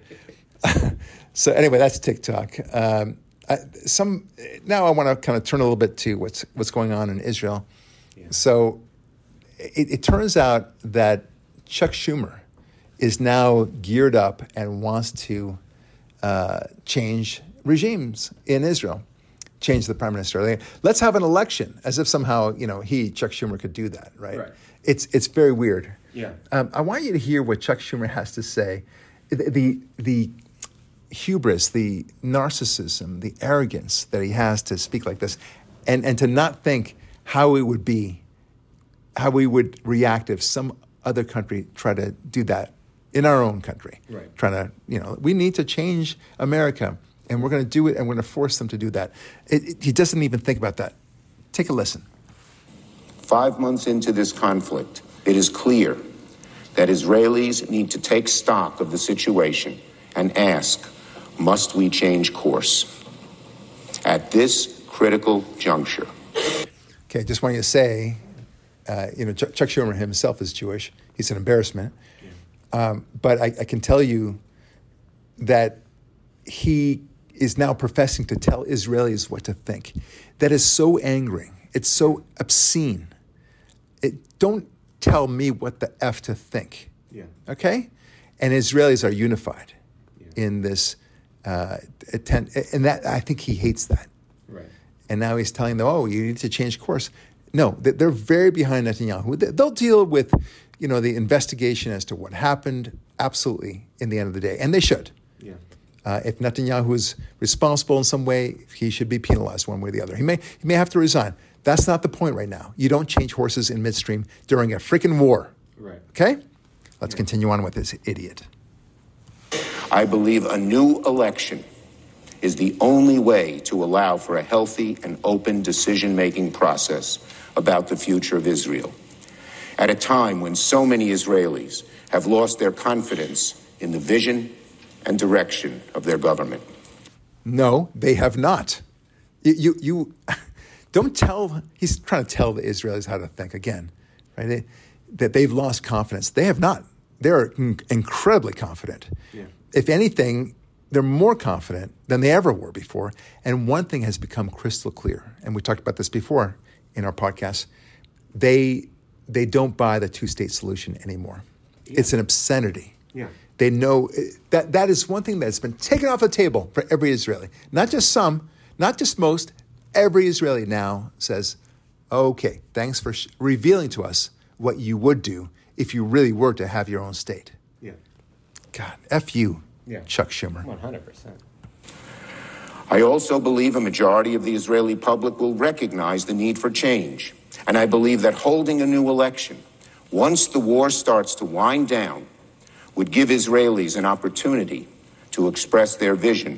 So anyway, that's TikTok. Um, I, some now I want to kind of turn a little bit to what's what's going on in Israel. Yeah. So it, it turns out that Chuck Schumer is now geared up and wants to uh, change regimes in Israel, change the prime minister. Let's have an election, as if somehow, you know, he, Chuck Schumer, could do that, right? Right. It's it's very weird. Yeah. Um, I want you to hear what Chuck Schumer has to say. The, the the hubris, the narcissism, the arrogance that he has to speak like this, and and to not think how it would be, how we would react if some other country tried to do that in our own country. Right. Trying to, you know, we need to change America, and we're going to do it, and we're going to force them to do that. It, it, he doesn't even think about that. Take a listen. Five months into this conflict, it is clear that Israelis need to take stock of the situation and ask, must we change course? At this critical juncture. Okay, just want you to say, uh, you know, Ch- Chuck Schumer himself is Jewish. He's an embarrassment. Um, but I, I can tell you that he is now professing to tell Israelis what to think. That is so angering. It's so obscene. It, don't tell me what the F to think. Yeah. Okay? And Israelis are unified Yeah. in this uh, attempt. And that I think he hates that. Right. And now he's telling them, oh, you need to change course. No, they're very behind Netanyahu. They'll deal with, you know, the investigation as to what happened, absolutely, in the end of the day. And they should. Yeah. Uh, if Netanyahu is responsible in some way, he should be penalized one way or the other. He may he may have to resign. That's not the point right now. You don't change horses in midstream during a freaking war. Right. Okay? Let's continue on with this idiot. I believe a new election is the only way to allow for a healthy and open decision-making process about the future of Israel. At a time when so many Israelis have lost their confidence in the vision and direction of their government. No, they have not. You, you, you don't tell, he's trying to tell the Israelis how to think again, right? They, that they've lost confidence. They have not. They're in- incredibly confident. Yeah. If anything, they're more confident than they ever were before. And one thing has become crystal clear, and we talked about this before in our podcast, they they don't buy the two-state solution anymore. Yeah. It's an obscenity. Yeah. They know that that is one thing that's been taken off the table for every Israeli. Not just some, not just most. Every Israeli now says, okay, thanks for sh- revealing to us what you would do if you really were to have your own state. Yeah. God, F you, Yeah. Chuck Schumer. one hundred percent. I also believe a majority of the Israeli public will recognize the need for change. And I believe that holding a new election, once the war starts to wind down, would give Israelis an opportunity to express their vision.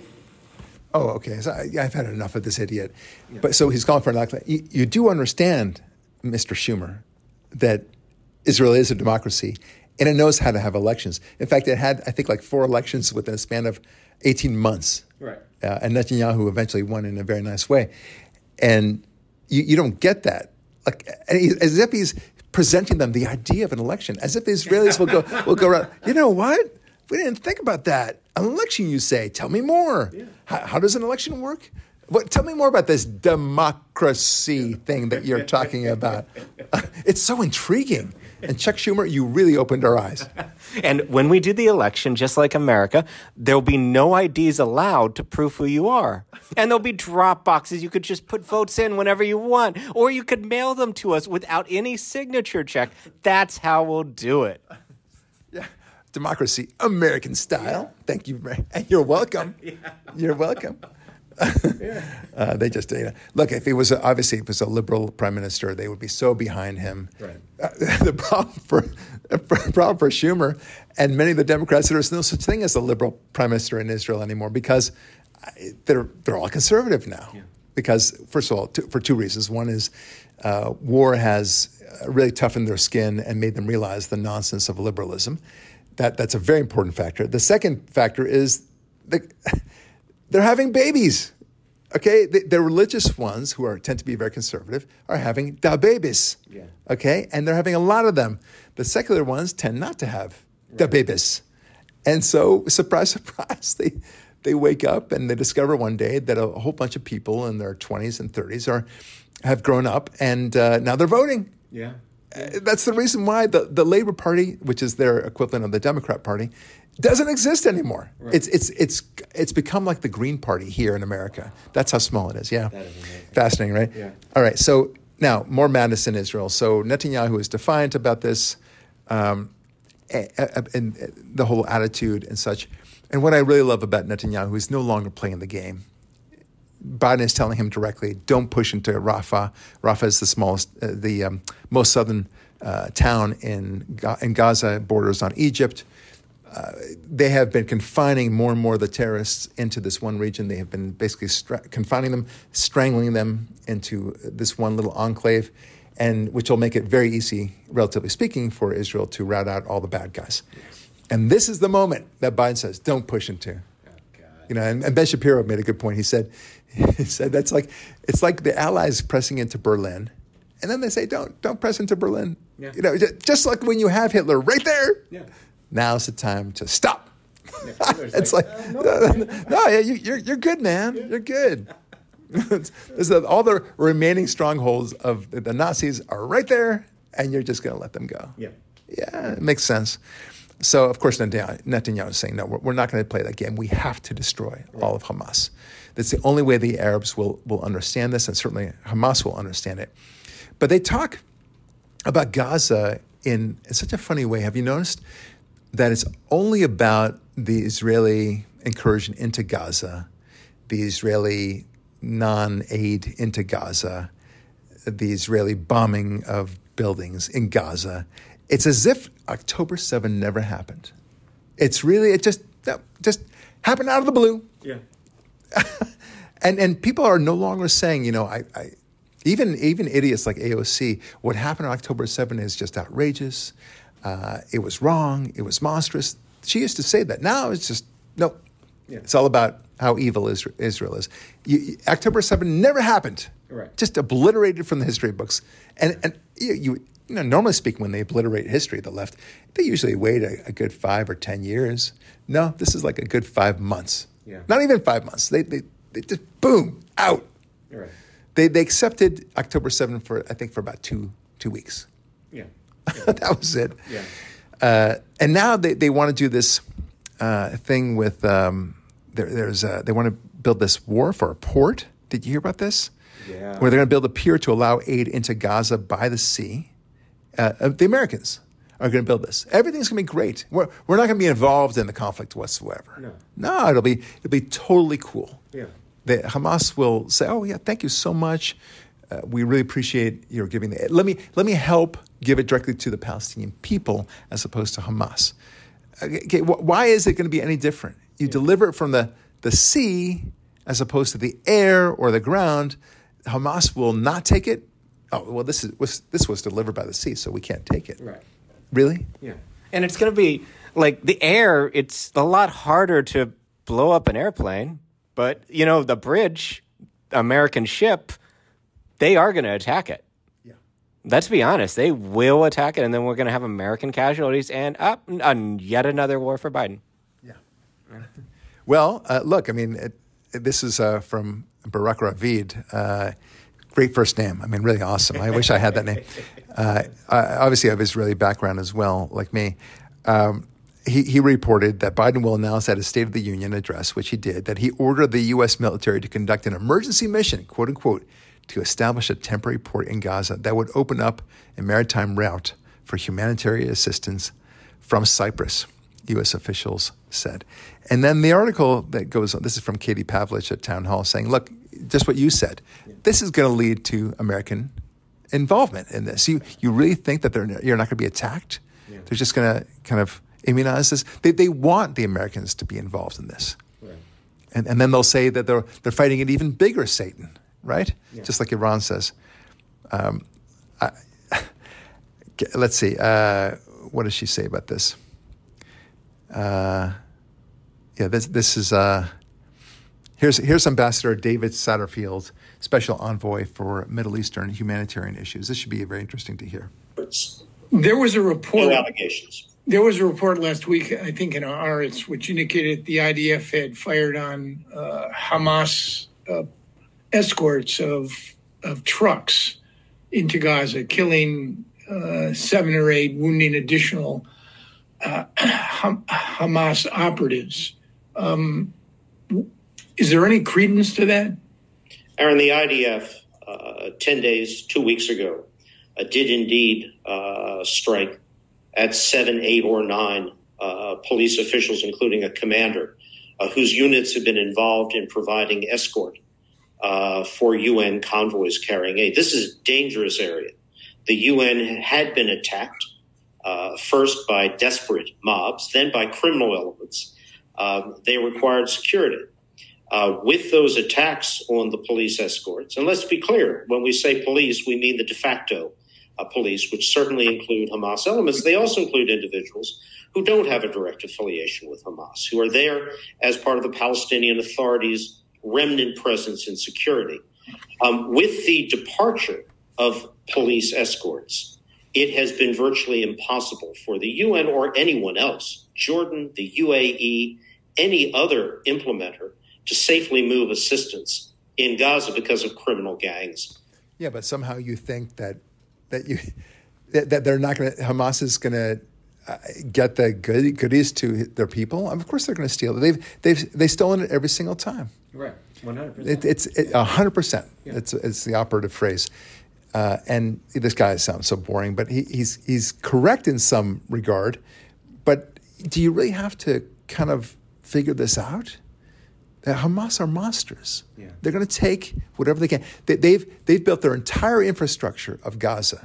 Oh, okay. So I, I've had enough of this idiot. Yeah. But so he's calling for an election. You, you do understand, Mister Schumer, that Israel is a democracy and it knows how to have elections. In fact, it had, I think, like four elections within a span of eighteen months. Right. Uh, and Netanyahu eventually won in a very nice way. And you, you don't get that. Like, as if he's presenting them the idea of an election, as if the Israelis will go will go around. You know what? We didn't think about that. An election, you say? Tell me more. Yeah. How, how does an election work? What? Tell me more about this democracy thing that you're talking about. Uh, it's so intriguing. And Chuck Schumer, you really opened our eyes. And when we do the election, just like America, there'll be no I Ds allowed to prove who you are. And there'll be drop boxes. You could just put votes in whenever you want. Or you could mail them to us without any signature check. That's how we'll do it. Yeah. Democracy, American style. Yeah. Thank you. And you're welcome. Yeah. You're welcome. yeah. uh, they just, you know, look, if it was, a, obviously, if it was a liberal prime minister, they would be so behind him. Right. Uh, the problem for, problem for Schumer and many of the Democrats, there's no such thing as a liberal prime minister in Israel anymore because they're they're all conservative now. Yeah. Because, first of all, two, for two reasons. One is uh, war has really toughened their skin and made them realize the nonsense of liberalism. That That's a very important factor. The second factor is the, they're having babies. Okay, the, the religious ones who are tend to be very conservative are having da babies. Yeah. Okay, and they're having a lot of them. The secular ones tend not to have right. da babies, and so surprise, surprise, they they wake up and they discover one day that a whole bunch of people in their twenties and thirties are have grown up and uh, now they're voting. Yeah. Uh, That's the reason why the, the Labor Party, which is their equivalent of the Democrat Party, doesn't exist anymore. Right. It's it's it's it's become like the Green Party here in America. That's how small it is. Yeah, that is amazing. Fascinating, right? Yeah. All right. So now more madness in Israel. So Netanyahu is defiant about this, um, and, and the whole attitude and such. And what I really love about Netanyahu is no longer playing the game. Biden is telling him directly, don't push into Rafah. Rafah is the smallest, uh, the um, most southern uh, town in, Ga- in Gaza, borders on Egypt. Uh, they have been confining more and more of the terrorists into this one region. They have been basically stra- confining them, strangling them into this one little enclave, and which will make it very easy, relatively speaking, for Israel to rout out all the bad guys. Yes. And this is the moment that Biden says, don't push into. Oh, God. You know, and, and Ben Shapiro made a good point. He said, He said that's like it's like the Allies pressing into Berlin, and then they say don't don't press into Berlin. Yeah. You know, just like when you have Hitler right there. Yeah. Now's the time to stop. Yeah, it's like, like uh, no, no, no, yeah, you, you're you're good, man. Yeah. You're good. There's a, all the remaining strongholds of the, the Nazis are right there, and you're just going to let them go. Yeah, yeah, it makes sense. So of course Netanyahu, Netanyahu is saying no, we're, we're not going to play that game. We have to destroy right. all of Hamas. That's the only way the Arabs will, will understand this, and certainly Hamas will understand it. But they talk about Gaza in, in such a funny way. Have you noticed that it's only about the Israeli incursion into Gaza, the Israeli non-aid into Gaza, the Israeli bombing of buildings in Gaza? It's as if October seventh never happened. It's really, it just, just happened out of the blue. Yeah. and and people are no longer saying, you know, I, I even even idiots like A O C, what happened on October seventh is just outrageous. Uh, it was wrong. It was monstrous. She used to say that. Now it's just, no. Yeah. It's all about how evil Israel is. You, October seventh never happened. Right. Just obliterated from the history books. And and you, you you know, normally speaking, when they obliterate history, the left, they usually wait a, a good five or ten years. No, this is like a good five months. Yeah. Not even five months. They they they just boom out. Right. They they accepted October seventh for I think for about two two weeks. Yeah. yeah. That was it. Yeah. Uh, and now they, they want to do this uh, thing with um, there, there's a, they want to build this wharf or a port. Did you hear about this? Yeah. Where they're going to build a pier to allow aid into Gaza by the sea. Uh, the Americans are going to build this. Everything's going to be great. We're we're not going to be involved in the conflict whatsoever. No, no, it'll be it'll be totally cool. Yeah, the Hamas will say, "Oh yeah, thank you so much. Uh, we really appreciate your giving the. Let me let me help give it directly to the Palestinian people as opposed to Hamas. Okay, wh- why is it going to be any different? You yeah. deliver it from the the sea as opposed to the air or the ground. Hamas will not take it. Oh well, this is was this was delivered by the sea, so we can't take it. Right." Really? Yeah. And it's going to be like the air, it's a lot harder to blow up an airplane. But, you know, the bridge, American ship, they are going to attack it. Yeah. Let's be honest. They will attack it. And then we're going to have American casualties and up uh, yet another war for Biden. Yeah. Well, uh, look, I mean, it, it, this is uh, from Barak Ravid. Uh, great first name. I mean, really awesome. I wish I had that name. Uh, obviously, I have Israeli background as well, like me. Um, he, he reported that Biden will announce at his State of the Union address, which he did, that he ordered the U S military to conduct an emergency mission, quote unquote, to establish a temporary port in Gaza that would open up a maritime route for humanitarian assistance from Cyprus, U S officials said. And then the article that goes on, this is from Katie Pavlich at Town Hall, saying, look, just what you said, this is going to lead to American involvement in this. You you really think that they're you're not going to be attacked? Yeah. They're just going to kind of immunize this. They they want the Americans to be involved in this, right. and and then they'll say that they're they're fighting an even bigger Satan, right? Yeah. Just like Iran says. Um, I, let's see. Uh, what does she say about this? Uh, yeah, this this is. Uh, Here's here's Ambassador David Satterfield, Special Envoy for Middle Eastern Humanitarian Issues. This should be very interesting to hear. There was a report. No allegations. There was a report last week, I think, in Haaretz, which indicated the I D F had fired on uh, Hamas uh, escorts of of trucks into Gaza, killing uh, seven or eight, wounding additional uh, Hamas operatives. Um, is there any credence to that? Aaron, the I D F, uh, ten days, two weeks ago, uh, did indeed uh, strike at seven, eight, or nine uh, police officials, including a commander, uh, whose units have been involved in providing escort uh, for U N convoys carrying aid. This is a dangerous area. The U N had been attacked, uh, first by desperate mobs, then by criminal elements. Uh, they required security. Uh, with those attacks on the police escorts, and let's be clear, when we say police, we mean the de facto uh, police, which certainly include Hamas elements. They also include individuals who don't have a direct affiliation with Hamas, who are there as part of the Palestinian Authority's remnant presence and security. Um, with the departure of police escorts, it has been virtually impossible for the U N or anyone else, Jordan, the U A E, any other implementer, to safely move assistance in Gaza because of criminal gangs. Yeah, but somehow you think that that you that, that they're not going to, Hamas is going to uh, get the good, goodies to their people. Of course, they're going to steal it. They've they've they've stolen it every single time. Right, one hundred percent. It, it's a hundred percent. It's it's the operative phrase. Uh, and this guy sounds so boring, but he, he's he's correct in some regard. But do you really have to kind of figure this out? Uh, Hamas are monsters. Yeah. They're going to take whatever they can. They, they've they've built their entire infrastructure of Gaza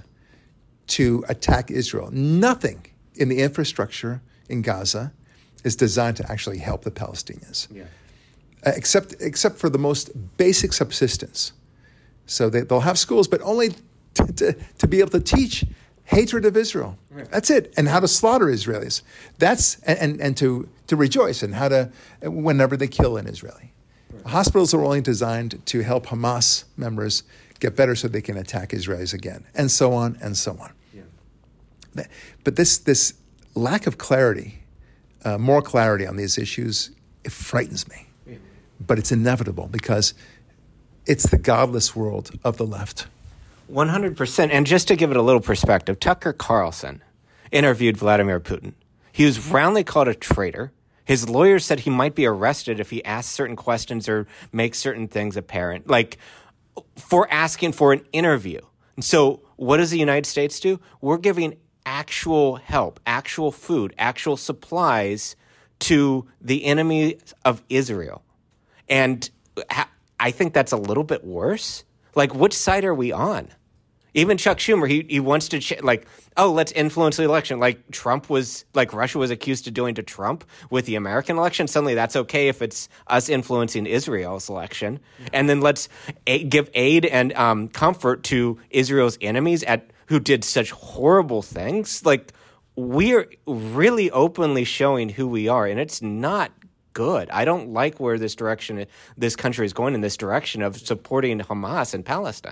to attack Israel. Nothing in the infrastructure in Gaza is designed to actually help the Palestinians, yeah. uh, except except for the most basic subsistence. So they, they'll have schools, but only to, to, to be able to teach hatred of Israel. Right. That's it. And how to slaughter Israelis. That's and, and, and to, to rejoice and how to whenever they kill an Israeli. Right. Hospitals are only designed to help Hamas members get better so they can attack Israelis again, and so on and so on. Yeah. But this this lack of clarity, uh, more clarity on these issues, it frightens me. Yeah. But it's inevitable because it's the godless world of the left. one hundred percent. And just to give it a little perspective, Tucker Carlson interviewed Vladimir Putin. He was roundly called a traitor. His lawyer said he might be arrested if he asked certain questions or makes certain things apparent, like for asking for an interview. And so what does the United States do? We're giving actual help, actual food, actual supplies to the enemy of Israel. And ha- I think that's a little bit worse. Like, which side are we on? Even Chuck Schumer, he he wants to, ch- like, oh, let's influence the election. Like Trump was, like Russia was accused of doing to Trump with the American election. Suddenly that's okay if it's us influencing Israel's election. Yeah. And then let's a- give aid and um, comfort to Israel's enemies at who did such horrible things. Like, we're really openly showing who we are, and it's not good. I don't like where this direction, this country is going in this direction of supporting Hamas in Palestine.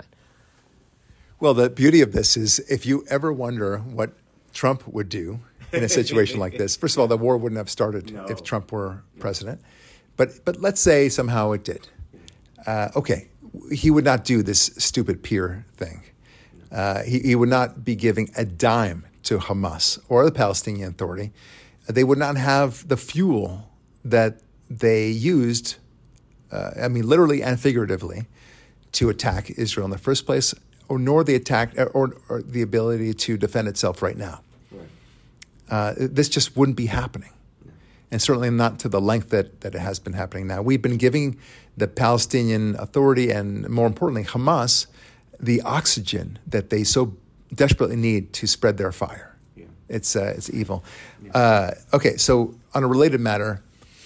Well, the beauty of this is if you ever wonder what Trump would do in a situation like this, first of all, the war wouldn't have started no. if Trump were president. But but let's say somehow it did. Uh, okay, he would not do this stupid peer thing. Uh, he, he would not be giving a dime to Hamas or the Palestinian Authority. They would not have the fuel that they used, uh, I mean, literally and figuratively, to attack Israel in the first place, or nor the attack or, or the ability to defend itself right now. Right. Uh, this just wouldn't be happening, and certainly not to the length that, that it has been happening now. We've been giving the Palestinian Authority and, more importantly, Hamas, the oxygen that they so desperately need to spread their fire. Yeah. It's uh, it's evil. Yeah. Uh, okay, so on a related matter.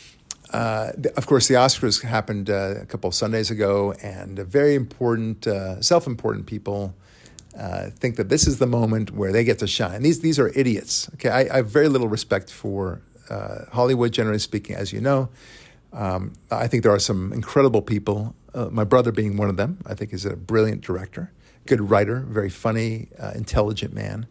Uh, of course, the Oscars happened uh, a couple of Sundays ago, and very important, uh, self-important people uh, think that this is the moment where they get to shine. These these are idiots. Okay, I, I have very little respect for uh, Hollywood, generally speaking, as you know. Um, I think there are some incredible people. Uh, my brother being one of them. I think he's a brilliant director, good writer, very funny, uh, intelligent man.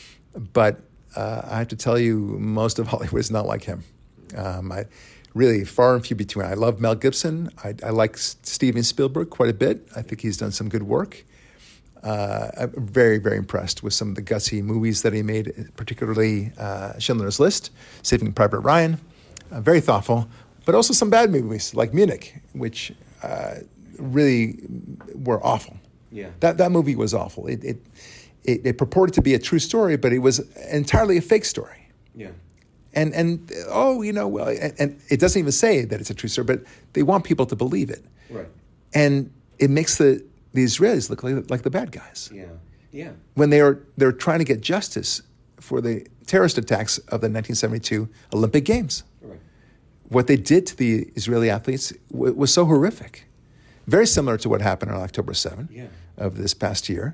But uh, I have to tell you, most of Hollywood is not like him. Um, I. Really far and few between. I love Mel Gibson. I, I like Steven Spielberg quite a bit. I think he's done some good work. Uh, I'm very, very impressed with some of the gutsy movies that he made, particularly uh, Schindler's List, Saving Private Ryan. Uh, very thoughtful, but also some bad movies like Munich, which uh, really were awful. Yeah. That that movie was awful. It, it it it purported to be a true story, but it was entirely a fake story. Yeah. And and oh, you know, well, and, and it doesn't even say that it's a true story, but they want people to believe it. Right. And it makes the, the Israelis look like, like the bad guys. Yeah. Yeah. When they are they're trying to get justice for the terrorist attacks of the nineteen seventy-two Olympic Games. Right. What they did to the Israeli athletes w- was so horrific. Very similar to what happened on October seventh Yeah. of this past year.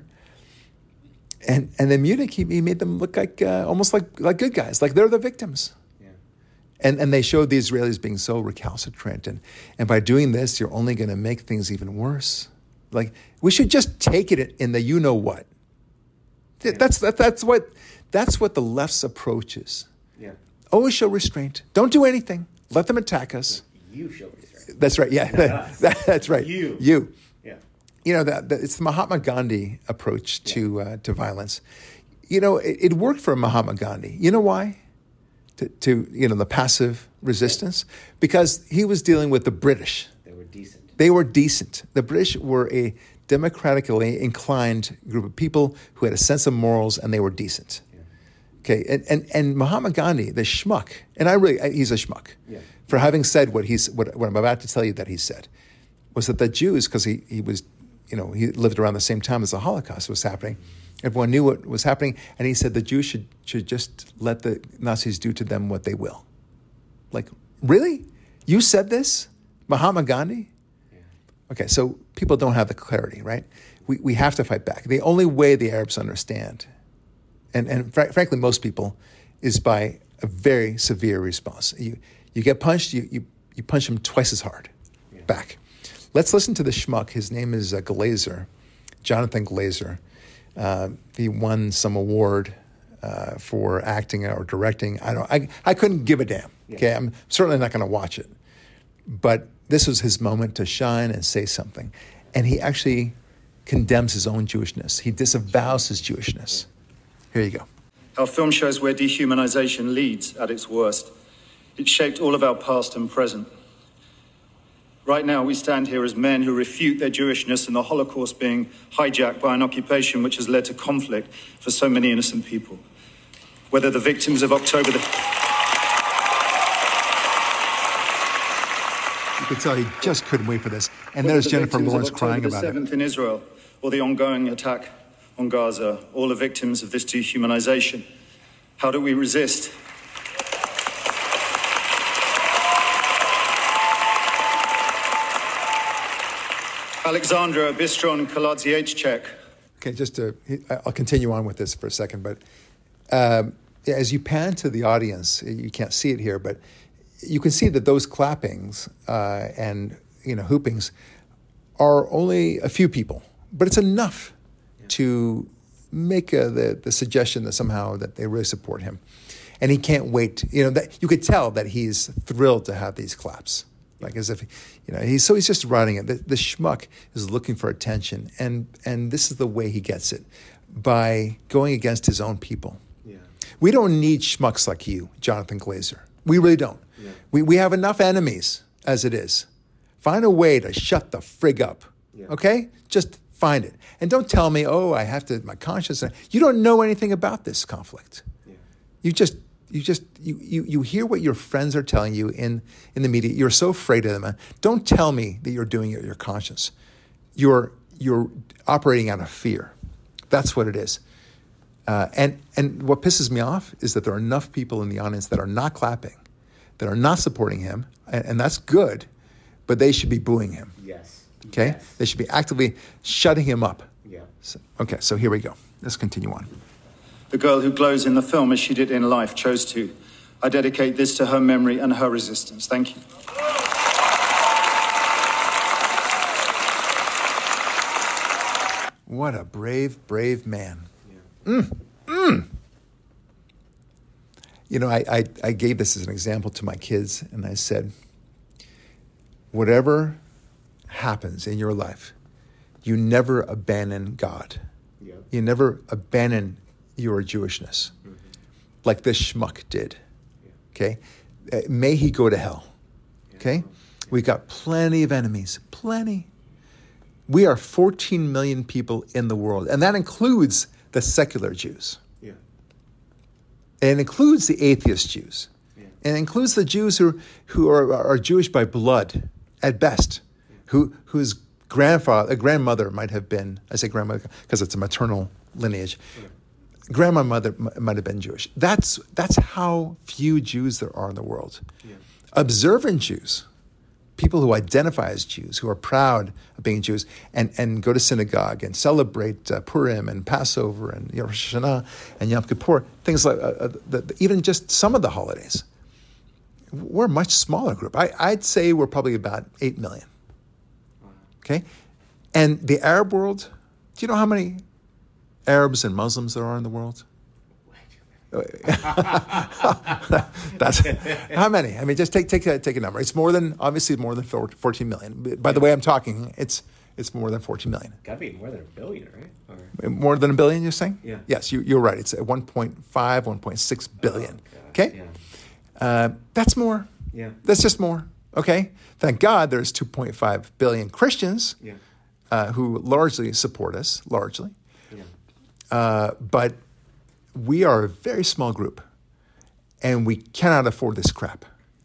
And and then Munich, he, he made them look like uh, almost like like good guys, like they're the victims. Yeah. And and they showed the Israelis being so recalcitrant, and and by doing this, you're only going to make things even worse. Like we should just take it in the you know what. Yeah. That's that, that's what that's what the left's approach is. Yeah. Always show restraint. Don't do anything. Let them attack us. You show restraint. That's right. Yeah, that, that's right. You. You. Yeah. You know, that, that it's the Mahatma Gandhi approach to uh, to violence. You know, it, it worked for Mahatma Gandhi. You know why? To, to you know the passive resistance, because he was dealing with the British. They were decent. They were decent. The British were a democratically inclined group of people who had a sense of morals, and they were decent. Yeah. Okay, and, and and Mahatma Gandhi, the schmuck, and I really he's a schmuck Yeah. for having said what he's what, what I'm about to tell you that he said, was that the Jews, because he he was. You know, he lived around the same time as the Holocaust was happening. Everyone knew what was happening, and he said the Jews should should just let the Nazis do to them what they will. Like, really? You said this? Mahatma Gandhi? Yeah. Okay, so people don't have the clarity, right? We we have to fight back. The only way the Arabs understand, and, and fr- frankly most people, is by a very severe response. You you get punched, you you, you punch them twice as hard Yeah. back. Let's listen to the schmuck. His name is uh, Glazer, Jonathan Glazer. Uh, he won some award uh, for acting or directing. I don't. I I couldn't give a damn. Yeah. Okay, I'm certainly not going to watch it. But this was his moment to shine and say something, and he actually condemns his own Jewishness. He disavows his Jewishness. Here you go. Our film shows where dehumanization leads at its worst. It shaped all of our past and present. Right now, we stand here as men who refute their Jewishness and the Holocaust being hijacked by an occupation which has led to conflict for so many innocent people. Whether the victims of October the... You could tell he just couldn't wait for this. And there's the Jennifer victims of Lawrence October crying the about it. seventh in Israel, or the ongoing attack on Gaza, all are victims of this dehumanization. How do we resist? Alexandra Bistron Kaladziejczak. Okay, just to, I'll continue on with this for a second, but um, as you pan to the audience, you can't see it here, but you can see that those clappings uh, and you know hoopings are only a few people, but it's enough yeah. to make uh, the the suggestion that somehow that they really support him, and he can't wait. You know that you could tell that he's thrilled to have these claps. Like as if, you know, he's so he's just writing it. The, the schmuck is looking for attention, and and this is the way he gets it, by going against his own people. Yeah. We don't need schmucks like you, Jonathan Glazer. We really don't. Yeah. We we have enough enemies as it is. Find a way to shut the frig up. Yeah. Okay? Just find it, and don't tell me, oh, I have to. My conscience. You don't know anything about this conflict. Yeah. You just. You just you, you you hear what your friends are telling you in, in the media. You're so afraid of them. Don't tell me that you're doing it with your conscience. You're you're operating out of fear. That's what it is. Uh, and and what pisses me off is that there are enough people in the audience that are not clapping, that are not supporting him, and, and that's good, but they should be booing him. Yes. Okay? Yes. They should be actively shutting him up. Yeah. So, okay, so here we go. Let's continue on. The girl who glows in the film as she did in life chose to. I dedicate this to her memory and her resistance. Thank you. What a brave, brave man. Yeah. Mm, mm. You know, I, I, I gave this as an example to my kids, and I said, whatever happens in your life, you never abandon God. You never abandon your Jewishness, mm-hmm. like this schmuck did. Yeah. Okay, uh, may he go to hell. Yeah. Okay, we got plenty of enemies, plenty. We are fourteen million people in the world, and that includes the secular Jews. Yeah. And it includes the atheist Jews. Yeah. And it includes the Jews who who are, are Jewish by blood, at best, yeah. who whose grandfather, a grandmother might have been, I say grandmother because it's a maternal lineage, yeah. grandma mother might have been Jewish. That's that's how few Jews there are in the world. Yeah. Observant Jews, people who identify as Jews, who are proud of being Jews, and, and go to synagogue and celebrate uh, Purim and Passover and Rosh Hashanah and Yom Kippur, things like uh, uh, the, the, even just some of the holidays. We're a much smaller group. I, I'd say we're probably about eight million. Okay? And the Arab world, do you know how many Arabs and Muslims there are in the world? That's how many? I mean, just take take a, take a number. It's more than obviously more than fourteen million. By the way, I'm talking. It's it's more than fourteen million. Got to be more than a billion, right? Or... More than a billion, you're saying? Yeah. Yes, you, you're right. It's at one point five, one point six billion. Oh, okay. Yeah. Uh, that's more. Yeah. That's just more. Okay. Thank God there's two point five billion Christians yeah. uh, who largely support us, largely. Yeah. Uh, but we are a very small group, and we cannot afford this crap.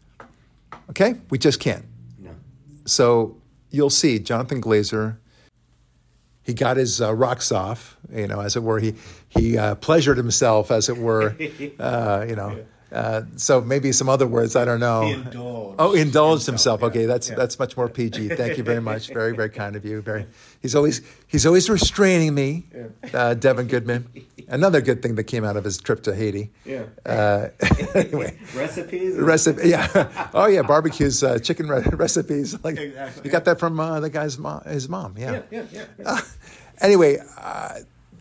Okay? We just can't. No. So you'll see Jonathan Glazer, he got his uh, rocks off, you know, as it were. He he uh, pleasured himself, as it were, uh, you know. Uh, so maybe some other words, I don't know. He indulged. Oh, indulged himself. himself. Okay, that's yeah. that's much more P G. Thank you very much. Very, very kind of you. Very. He's always he's always restraining me, uh, Devin Goodman. Another good thing that came out of his trip to Haiti. Yeah. Uh, anyway. Recipes. Recipe. Yeah. Oh yeah, barbecues, uh, chicken re- recipes. Like exactly. you got that from uh, the guy's mom. His mom. Yeah. Yeah. Yeah. yeah, yeah. Uh, anyway, uh,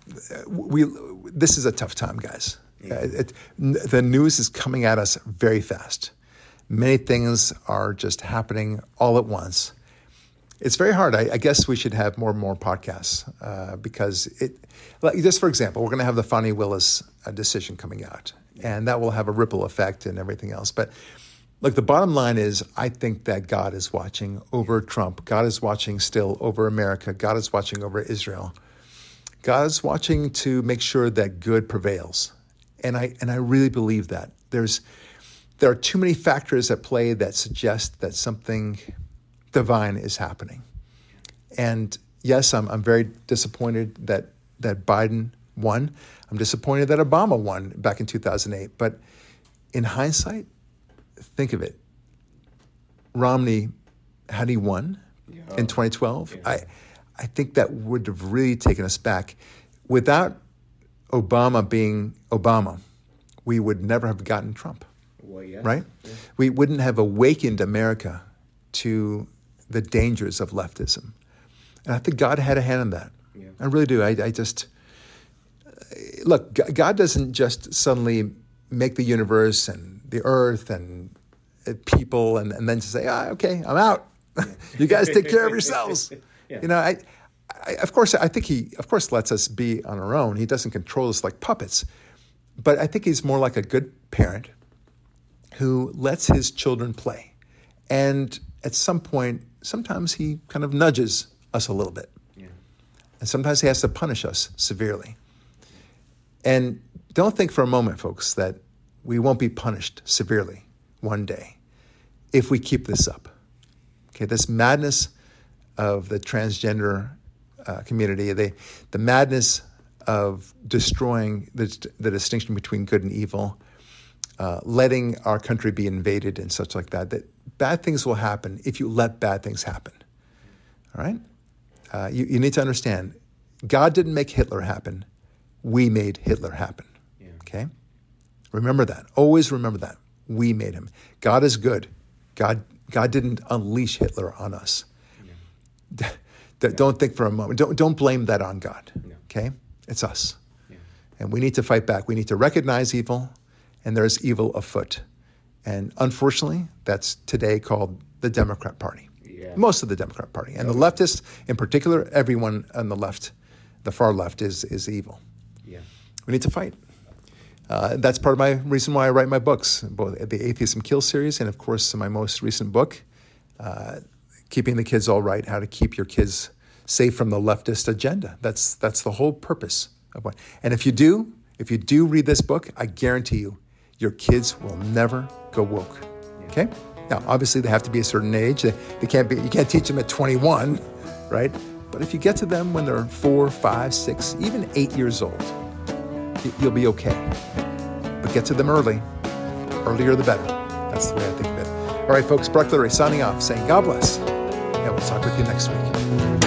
we. This is a tough time, guys. Uh, it, the news is coming at us very fast. Many things are just happening all at once. It's very hard. I, I guess we should have more and more podcasts uh, because it. Like just for example, we're going to have the Fani Willis uh, decision coming out, and that will have a ripple effect and everything else. But look, the bottom line is, I think that God is watching over Trump. God is watching still over America. God is watching over Israel. God is watching to make sure that good prevails. And I and I really believe that. There's there are too many factors at play that suggest that something divine is happening. And yes, I'm I'm very disappointed that that Biden won. I'm disappointed that Obama won back in two thousand eight. But in hindsight, think of it. Romney, had he won yeah. in twenty twelve, yeah. I I think that would have really taken us back. Without Obama being Obama, we would never have gotten Trump, well, yeah. right? Yeah. We wouldn't have awakened America to the dangers of leftism. And I think God had a hand in that. Yeah. I really do. I, I just, look, God doesn't just suddenly make the universe and the earth and people and, and then just say, ah, okay, I'm out. Yeah. You guys take care of yourselves. Yeah. You know, I... I, of course, I think he, of course, lets us be on our own. He doesn't control us like puppets. But I think he's more like a good parent who lets his children play. And at some point, sometimes he kind of nudges us a little bit. Yeah. And sometimes he has to punish us severely. And don't think for a moment, folks, that we won't be punished severely one day if we keep this up. Okay, this madness of the transgender Uh, community, the the madness of destroying the, the distinction between good and evil, uh, letting our country be invaded and such like that, that bad things will happen if you let bad things happen. All right? Uh, you, you need to understand, God didn't make Hitler happen. We made Hitler happen. Yeah. Okay? Remember that. Always remember that. We made him. God is good. God, God didn't unleash Hitler on us. Yeah. Don't think for a moment. Don't don't blame that on God. No. Okay, it's us, yeah. And we need to fight back. We need to recognize evil, and there's evil afoot, and unfortunately, that's today called the Democrat Party. Yeah. Most of the Democrat Party, and the leftists in particular. Everyone on the left, the far left is is evil. Yeah. We need to fight. Uh, that's part of my reason why I write my books, both the Atheism Kill series and, of course, my most recent book, uh, Keeping the Kids All Right, How to Keep Your Kids Safe from the Leftist Agenda. That's that's the whole purpose of what. And if you do, if you do read this book, I guarantee you, your kids will never go woke. Okay? Now, obviously, they have to be a certain age. They, they can't be. You can't teach them at twenty-one, right? But if you get to them when they're four, five, six, even eight years old, you'll be okay. But get to them early. Earlier the better. That's the way I think of it. All right, folks, Brock Lurie signing off, saying God bless. And we'll talk with you next week.